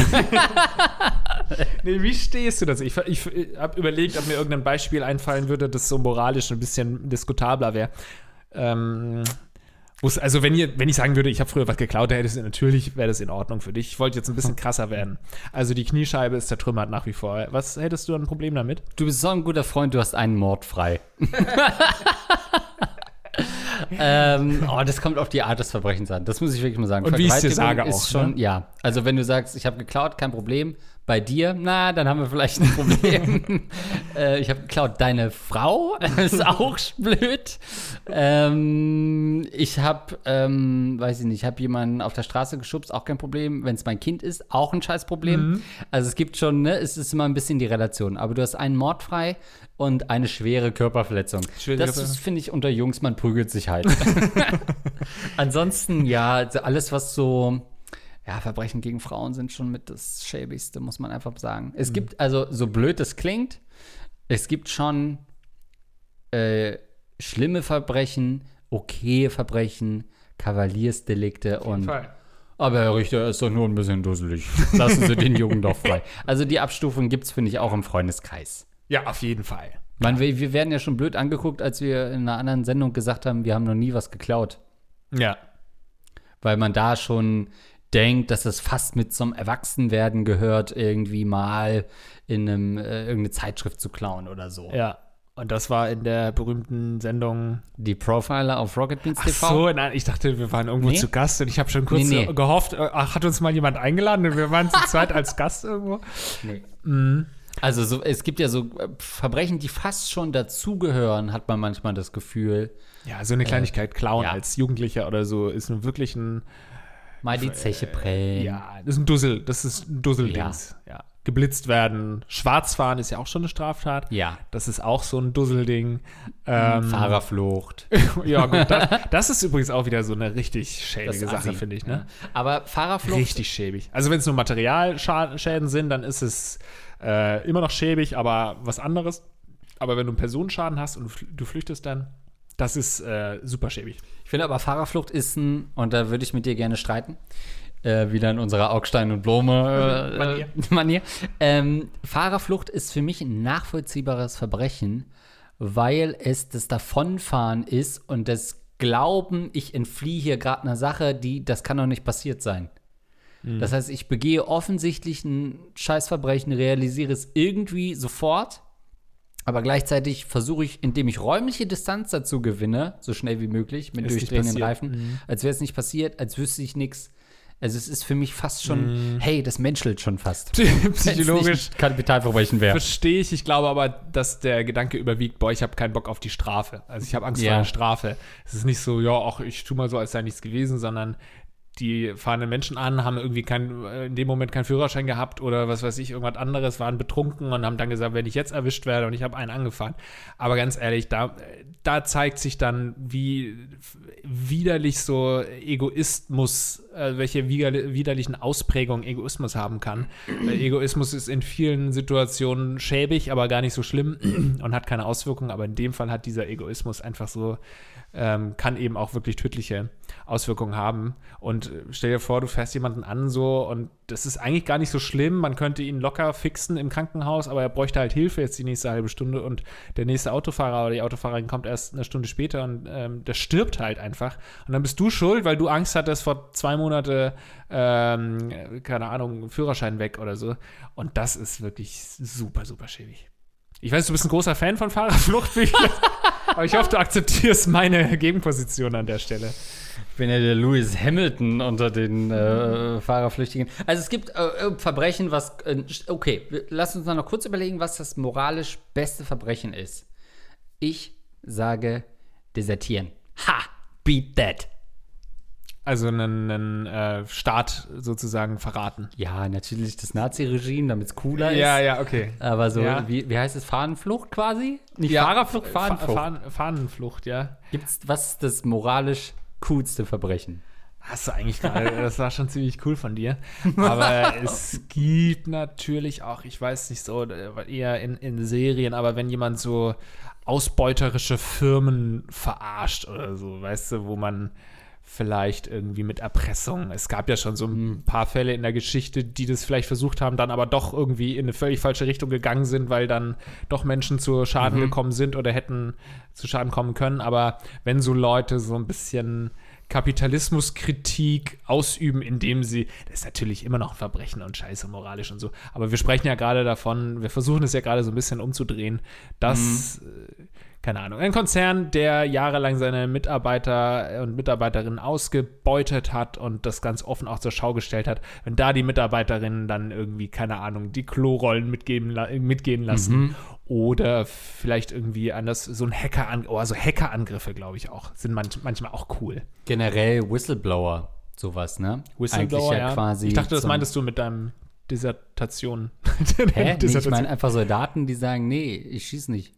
Nee, wie stehst du dazu? Ich habe überlegt, ob mir irgendein Beispiel einfallen würde, das so moralisch ein bisschen diskutabler wäre. Also wenn ich sagen würde, ich habe früher was geklaut, natürlich wäre das in Ordnung für dich. Ich wollte jetzt ein bisschen krasser werden. Also die Kniescheibe ist zertrümmert nach wie vor. Was hättest du ein Problem damit? Du bist so ein guter Freund, du hast einen Mord frei. Das kommt auf die Art des Verbrechens an. Das muss ich wirklich mal sagen. Und wie ich es dir sage ist auch. Schon, ne? Ja, also wenn du sagst, ich habe geklaut, kein Problem. Bei dir, dann haben wir vielleicht ein Problem. Ich habe geklaut. Deine Frau ist auch blöd. Ich habe, weiß ich nicht, ich habe jemanden auf der Straße geschubst, auch kein Problem. Wenn es mein Kind ist, auch ein Scheißproblem. Also es gibt schon, es ist immer ein bisschen die Relation. Aber du hast einen Mord frei und eine schwere Körperverletzung. Das finde ich unter Jungs, man prügelt sich halt. Ansonsten, ja, alles, was so Verbrechen gegen Frauen sind schon mit das Schäbigste, muss man einfach sagen. Es gibt, also so blöd es klingt, es gibt schon schlimme Verbrechen, okaye Verbrechen, Kavaliersdelikte und aber Herr Richter, er ist doch nur ein bisschen dusselig. Lassen Sie den Jungen doch frei. Also die Abstufung gibt's, finde ich, auch im Freundeskreis. Ja, auf jeden Fall. Wir werden ja schon blöd angeguckt, als wir in einer anderen Sendung gesagt haben, wir haben noch nie was geklaut. Ja. weil man da schon denkt, dass es fast mit zum Erwachsenwerden gehört, irgendwie mal in irgendeine Zeitschrift zu klauen oder so. Ja. Und das war in der berühmten Sendung Die Profiler auf Rocket Beans TV. Ach so, nein, ich dachte, wir waren irgendwo zu Gast und ich habe schon kurz gehofft, hat uns mal jemand eingeladen und wir waren zu zweit als Gast irgendwo? Nee. Also es gibt ja so Verbrechen, die fast schon dazugehören, hat man manchmal das Gefühl. Ja, so eine Kleinigkeit klauen als Jugendlicher oder so ist nun wirklich ein mal die Zeche prellen. Ja, das ist ein Dusseldings. Ja. Geblitzt werden. Schwarzfahren ist ja auch schon eine Straftat. Ja. Das ist auch so ein Dusselding. Fahrerflucht. Ja, gut. Das ist übrigens auch wieder so eine richtig schäbige Sache, finde ich. Ne? Ja. Aber Fahrerflucht. Richtig schäbig. Also, wenn es nur Materialschäden sind, dann ist es immer noch schäbig, aber was anderes. Aber wenn du einen Personenschaden hast und du flüchtest dann, das ist super schäbig. Ich finde aber, Fahrerflucht ist und da würde ich mit dir gerne streiten. Wieder in unserer Augstein und Blome Manier. Fahrerflucht ist für mich ein nachvollziehbares Verbrechen, weil es das Davonfahren ist und das Glauben, ich entfliehe hier gerade einer Sache, das kann doch nicht passiert sein. Das heißt, ich begehe offensichtlich ein Scheißverbrechen, realisiere es irgendwie sofort, aber gleichzeitig versuche ich, indem ich räumliche Distanz dazu gewinne, so schnell wie möglich, mit durchdrehenden Reifen, als wäre es nicht passiert, als wüsste ich nichts. Also es ist für mich fast schon, hey, das menschelt schon fast. Psychologisch Kapitalverbrechen wäre. Verstehe ich. Ich glaube aber, dass der Gedanke überwiegt, boah, ich habe keinen Bock auf die Strafe. Also ich habe Angst vor einer Strafe. Es ist nicht so, ja, ach, ich tue mal so, als sei nichts gewesen, sondern die fahren den Menschen an, haben irgendwie in dem Moment keinen Führerschein gehabt oder was weiß ich, irgendwas anderes, waren betrunken und haben dann gesagt, wenn ich jetzt erwischt werde und ich habe einen angefahren. Aber ganz ehrlich, da zeigt sich dann, wie widerlich so Egoismus, welche widerlichen Ausprägungen Egoismus haben kann. Weil Egoismus ist in vielen Situationen schäbig, aber gar nicht so schlimm und hat keine Auswirkungen. Aber in dem Fall hat dieser Egoismus einfach so kann eben auch wirklich tödliche Auswirkungen haben. Und stell dir vor, du fährst jemanden an so und das ist eigentlich gar nicht so schlimm. Man könnte ihn locker fixen im Krankenhaus, aber er bräuchte halt Hilfe jetzt die nächste halbe Stunde und der nächste Autofahrer oder die Autofahrerin kommt erst eine Stunde später und der stirbt halt einfach. Und dann bist du schuld, weil du Angst hattest vor 2 Monate, keine Ahnung, Führerschein weg oder so. Und das ist wirklich super, super schäbig. Ich weiß, du bist ein großer Fan von Fahrerflucht, aber ich hoffe, du akzeptierst meine Gegenposition an der Stelle. Ich bin ja der Lewis Hamilton unter den Fahrerflüchtigen. Also es gibt Verbrechen, okay, lass uns noch kurz überlegen, was das moralisch beste Verbrechen ist. Ich sage desertieren. Ha! Beat that! Also einen Staat sozusagen verraten. Ja, natürlich das Nazi-Regime, damit es cooler ist. Ja, okay. Aber so, wie heißt es? Fahnenflucht quasi? Nicht Fahrerflucht, Fahnenflucht. Fahnenflucht, ja. Was ist das moralisch coolste Verbrechen? Hast du eigentlich gerade, das war schon ziemlich cool von dir. Aber es gibt natürlich auch, ich weiß nicht so, eher in Serien, aber wenn jemand so ausbeuterische Firmen verarscht oder so, weißt du, wo man vielleicht irgendwie mit Erpressung. Es gab ja schon so ein paar Fälle in der Geschichte, die das vielleicht versucht haben, dann aber doch irgendwie in eine völlig falsche Richtung gegangen sind, weil dann doch Menschen zu Schaden gekommen sind oder hätten zu Schaden kommen können. Aber wenn so Leute so ein bisschen Kapitalismuskritik ausüben, indem sie, das ist natürlich immer noch ein Verbrechen und scheiße moralisch und so, aber wir sprechen ja gerade davon, wir versuchen es ja gerade so ein bisschen umzudrehen, dass keine Ahnung, ein Konzern, der jahrelang seine Mitarbeiter und Mitarbeiterinnen ausgebeutet hat und das ganz offen auch zur Schau gestellt hat, wenn da die Mitarbeiterinnen dann irgendwie, keine Ahnung, die Klorollen mitgehen lassen oder vielleicht irgendwie anders, so ein Hackerangriffe, glaube ich auch, sind manchmal auch cool. Generell Whistleblower, sowas, ne? Whistleblower, ja. Quasi ich dachte, das meintest du mit deinem Dissertation. Hä? Nee, ich meine einfach Soldaten, die sagen, nee, ich schieß nicht.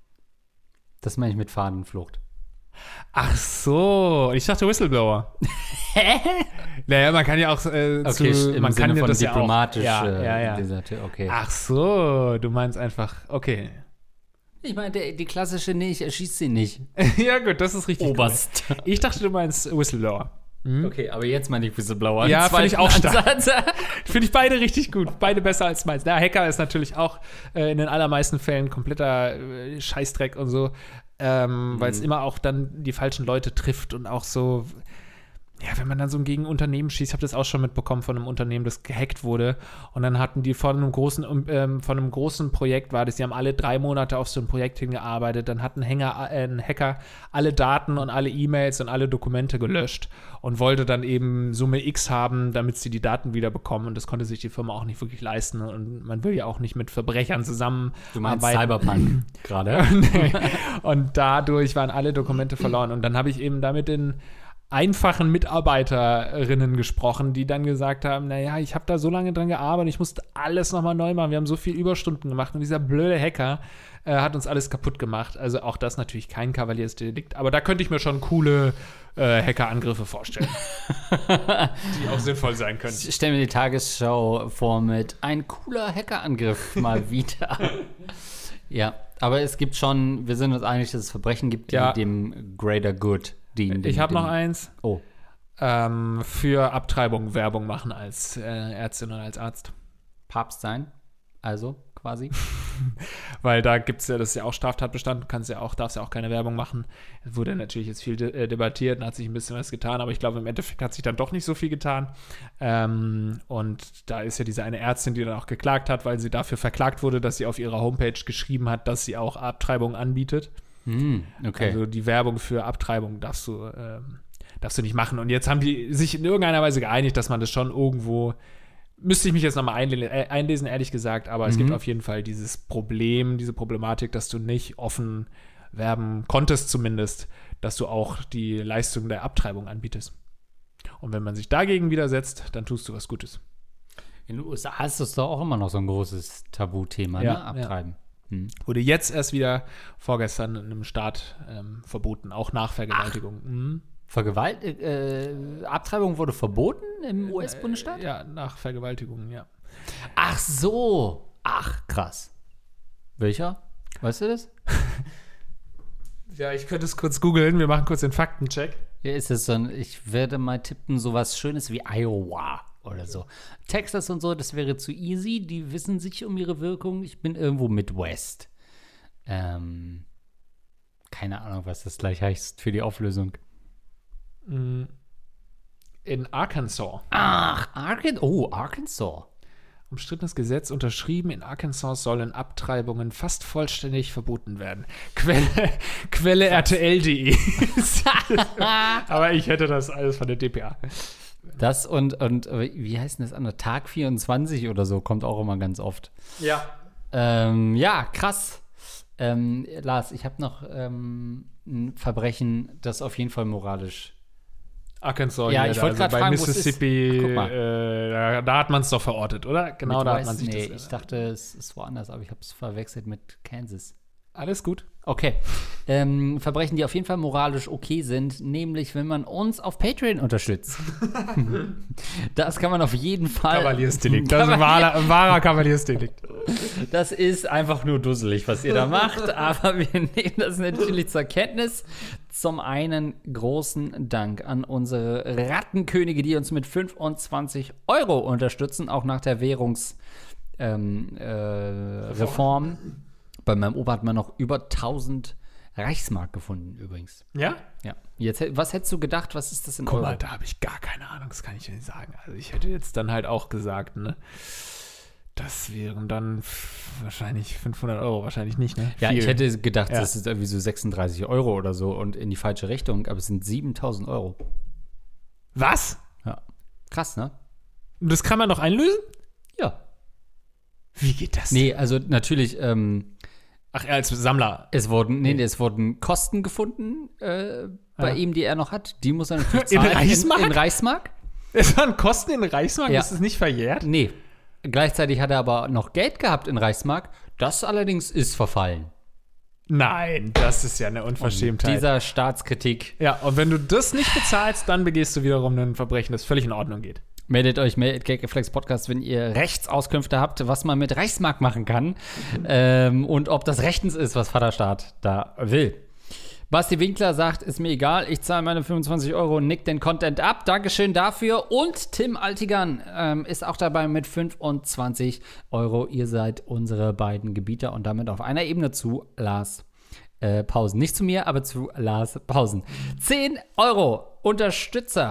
Das meine ich mit Fahnenflucht. Ach so, ich dachte Whistleblower. Hä? Naja, man kann ja auch man kann ja das diplomatisch. Ja. Okay. Ach so, du meinst einfach, okay. Ich meine, die klassische, nee, ich erschieße sie nicht. Ja gut, das ist richtig. Oberst. Cool. Ich dachte, du meinst Whistleblower. Okay, aber jetzt meine ich Whistleblower. Ja, finde ich auch stark. Finde ich beide richtig gut. Beide besser als meins. Na, Hacker ist natürlich auch in den allermeisten Fällen kompletter Scheißdreck und so, weil es immer auch dann die falschen Leute trifft und auch so, ja, wenn man dann so gegen ein Unternehmen schießt, ich habe das auch schon mitbekommen von einem Unternehmen, das gehackt wurde. Und dann hatten die von einem großen Projekt war das, die haben alle 3 Monate auf so ein Projekt hingearbeitet. Dann hat ein Hacker alle Daten und alle E-Mails und alle Dokumente gelöscht und wollte dann eben Summe X haben, damit sie die Daten wieder bekommen. Und das konnte sich die Firma auch nicht wirklich leisten. Und man will ja auch nicht mit Verbrechern zusammenarbeiten. Du meinst Cyberpunk gerade. Und dadurch waren alle Dokumente verloren. Und dann habe ich eben damit den einfachen Mitarbeiterinnen gesprochen, die dann gesagt haben, naja, ich habe da so lange dran gearbeitet, ich musste alles nochmal neu machen, wir haben so viel Überstunden gemacht und dieser blöde Hacker hat uns alles kaputt gemacht. Also auch das natürlich kein Kavaliersdelikt, aber da könnte ich mir schon coole Hackerangriffe vorstellen, die auch sinnvoll sein können. Ich stelle mir die Tagesschau vor mit ein cooler Hackerangriff mal wieder. Ja, aber es gibt schon, wir sind uns einig, dass es Verbrechen gibt, die dem Greater Good dienen. Ich habe noch eins. Oh. Für Abtreibung Werbung machen als Ärztin oder als Arzt. Papst sein, also quasi. Weil da gibt es ja, das ist ja auch Straftatbestand, darfst ja auch keine Werbung machen. Es wurde natürlich jetzt viel debattiert und hat sich ein bisschen was getan, aber ich glaube, im Endeffekt hat sich dann doch nicht so viel getan. Und da ist ja diese eine Ärztin, die dann auch geklagt hat, weil sie dafür verklagt wurde, dass sie auf ihrer Homepage geschrieben hat, dass sie auch Abtreibung anbietet. Okay. Also die Werbung für Abtreibung darfst du nicht machen. Und jetzt haben die sich in irgendeiner Weise geeinigt, dass man das schon irgendwo, müsste ich mich jetzt nochmal einlesen, ehrlich gesagt, aber es gibt auf jeden Fall dieses Problem, diese Problematik, dass du nicht offen werben konntest zumindest, dass du auch die Leistung der Abtreibung anbietest. Und wenn man sich dagegen widersetzt, dann tust du was Gutes. In den USA ist das doch auch immer noch so ein großes Tabuthema, ne? Abtreiben. Ja. Wurde jetzt erst wieder vorgestern in einem Staat verboten, auch nach Vergewaltigung. Abtreibung wurde verboten im US-Bundesstaat? Ja, nach Vergewaltigungen, ja. Ach so. Ach, krass. Welcher? Weißt du das? Ja, ich könnte es kurz googeln. Wir machen kurz den Faktencheck. Ja, ist es so ich werde mal tippen, sowas Schönes wie Iowa oder so. Texas und so, das wäre zu easy. Die wissen sich um ihre Wirkung. Ich bin irgendwo Midwest. Keine Ahnung, was das gleich heißt für die Auflösung. In Arkansas. Ach, Arkansas. Umstrittenes Gesetz unterschrieben. In Arkansas sollen Abtreibungen fast vollständig verboten werden. Quelle RTL.de. Aber ich hätte das alles von der DPA. Das und wie heißt denn das andere? Tag 24 oder so kommt auch immer ganz oft. Ja. Ja, krass. Lars, ich habe noch ein Verbrechen, das auf jeden Fall moralisch. Arkansas, ja, ich wollte gerade bei fragen, Mississippi, da hat man es doch verortet, oder? Genau, da hat man sich das. Ich dachte, es ist woanders, aber ich habe es verwechselt mit Kansas. Alles gut. Okay. Verbrechen, die auf jeden Fall moralisch okay sind, nämlich wenn man uns auf Patreon unterstützt. Das kann man auf jeden Fall. Kavaliersdelikt. Das ist ein wahrer Kavaliersdelikt. Das ist einfach nur dusselig, was ihr da macht, aber wir nehmen das natürlich zur Kenntnis. Zum einen großen Dank an unsere Rattenkönige, die uns mit 25 € unterstützen, auch nach der Währungsreform. Bei meinem Opa hat man noch über 1000 Reichsmark gefunden, übrigens. Ja? Ja. Jetzt, was hättest du gedacht, was ist das in Euro? Guck mal, da habe ich gar keine Ahnung, das kann ich dir nicht sagen. Also ich hätte jetzt dann halt auch gesagt, ne, das wären dann wahrscheinlich 500 €, wahrscheinlich nicht, ne? Ja, Viel. ich hätte gedacht, das ist irgendwie so 36 € oder so und in die falsche Richtung, aber es sind 7.000 €. Was? Ja. Krass, ne? Und das kann man noch einlösen? Ja. Wie geht das? Nee, also natürlich, Ach, als Sammler. es wurden Kosten gefunden bei ihm, die er noch hat. Die muss er natürlich zahlen. Reichsmark? In Reichsmark? Es waren Kosten in Reichsmark? Ja. Ist es nicht verjährt? Nee. Gleichzeitig hat er aber noch Geld gehabt in Reichsmark. Das allerdings ist verfallen. Nein, das ist ja eine Unverschämtheit. Dieser Staatskritik. Ja, und wenn du das nicht bezahlst, dann begehst du wiederum ein Verbrechen, das völlig in Ordnung geht. Meldet Gagreflex Podcast, wenn ihr Rechtsauskünfte habt, was man mit Reichsmark machen kann und ob das rechtens ist, was Vaterstaat da will. Basti Winkler sagt, ist mir egal, ich zahle meine 25 € und nick den Content ab. Dankeschön dafür. Und Tim Altigan ist auch dabei mit 25 €. Ihr seid unsere beiden Gebieter und damit auf einer Ebene zu Lars Pausen. Nicht zu mir, aber zu Lars Pausen. 10 € Unterstützer.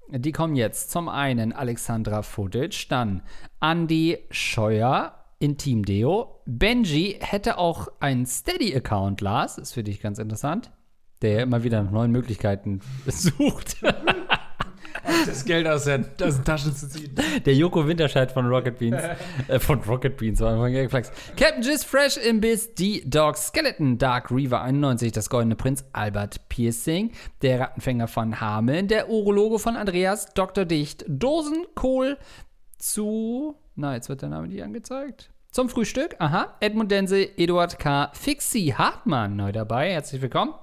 Die kommen jetzt. Zum einen Alexandra Fudic, dann Andi Scheuer, Intim Deo. Benji hätte auch einen Steady-Account, Lars, ist für dich ganz interessant, der immer wieder nach neuen Möglichkeiten sucht. Das Geld aus den Taschen zu ziehen. Der Joko Winterscheid von Rocket Beans. Von Rocket Beans, war einfach ein Gagflex. Captain Jizz Fresh Imbiss, D-Dog Skeleton, Dark Reaver 91, das Goldene Prinz, Albert Piercing, der Rattenfänger von Hameln, der Urologe von Andreas, Dr. Dicht, Dosenkohl zu. Na, jetzt wird der Name nicht angezeigt. Zum Frühstück, aha. Edmund Dense, Eduard K., Fixi Hartmann neu dabei. Herzlich willkommen.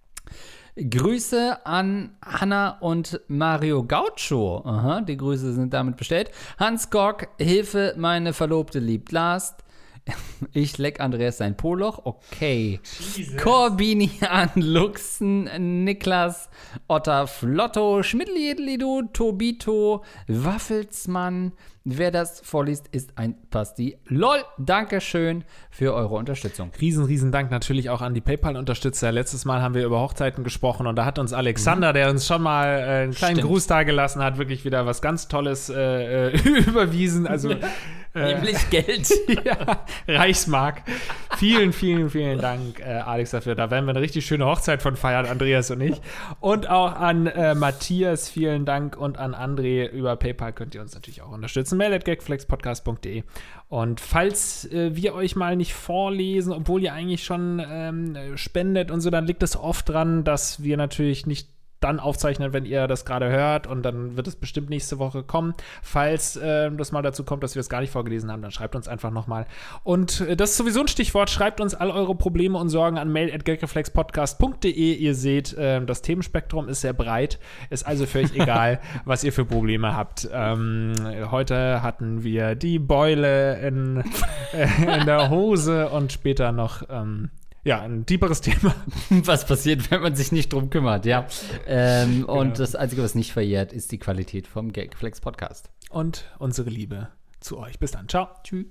Grüße an Hanna und Mario Gaucho. Aha, die Grüße sind damit bestellt. Hans Gork, Hilfe, meine Verlobte liebt Last. Ich leck Andreas sein Poloch. Okay. Jesus. Corbinian Luxen, Niklas, Otter Flotto, Schmidtli-Jedlidu, Tobito, Waffelsmann. Wer das vorliest, ist ein Pasti. LOL, Dankeschön für eure Unterstützung. Riesen Dank natürlich auch an die PayPal-Unterstützer. Letztes Mal haben wir über Hochzeiten gesprochen und da hat uns Alexander, der uns schon mal einen kleinen Gruß dagelassen hat, wirklich wieder was ganz Tolles überwiesen. Also nämlich Geld. Ja, Reichsmark. Vielen Dank, Alex, dafür. Da werden wir eine richtig schöne Hochzeit von feiern, Andreas und ich. Und auch an Matthias, vielen Dank. Und an André über PayPal könnt ihr uns natürlich auch unterstützen. mail@gagflexpodcast.de. Und falls wir euch mal nicht vorlesen, obwohl ihr eigentlich schon spendet und so, dann liegt es oft dran, dass wir natürlich nicht dann aufzeichnen, wenn ihr das gerade hört, und dann wird es bestimmt nächste Woche kommen. Falls das mal dazu kommt, dass wir es gar nicht vorgelesen haben, dann schreibt uns einfach nochmal. Und das ist sowieso ein Stichwort, schreibt uns all eure Probleme und Sorgen an mail@gagreflexpodcast.de. Ihr seht, das Themenspektrum ist sehr breit, ist also völlig egal, was ihr für Probleme habt. Heute hatten wir die Beule in der Hose und später noch ein tieferes Thema. Was passiert, wenn man sich nicht drum kümmert, ja. Und das Einzige, was nicht verjährt, ist die Qualität vom Gagflex Podcast. Und unsere Liebe zu euch. Bis dann. Ciao. Tschüss.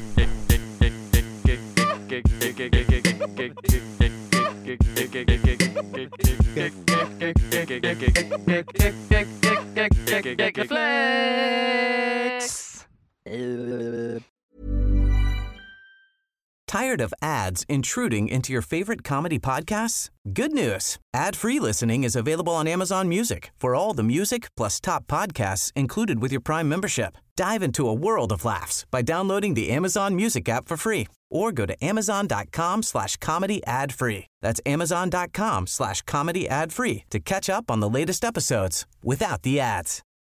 Tired of ads intruding into your favorite comedy podcasts? Good news. Ad-free listening is available on Amazon Music for all the music plus top podcasts included with your Prime membership. Dive into a world of laughs by downloading the Amazon Music app for free or go to amazon.com/comedy ad-free. That's amazon.com/comedy ad-free to catch up on the latest episodes without the ads.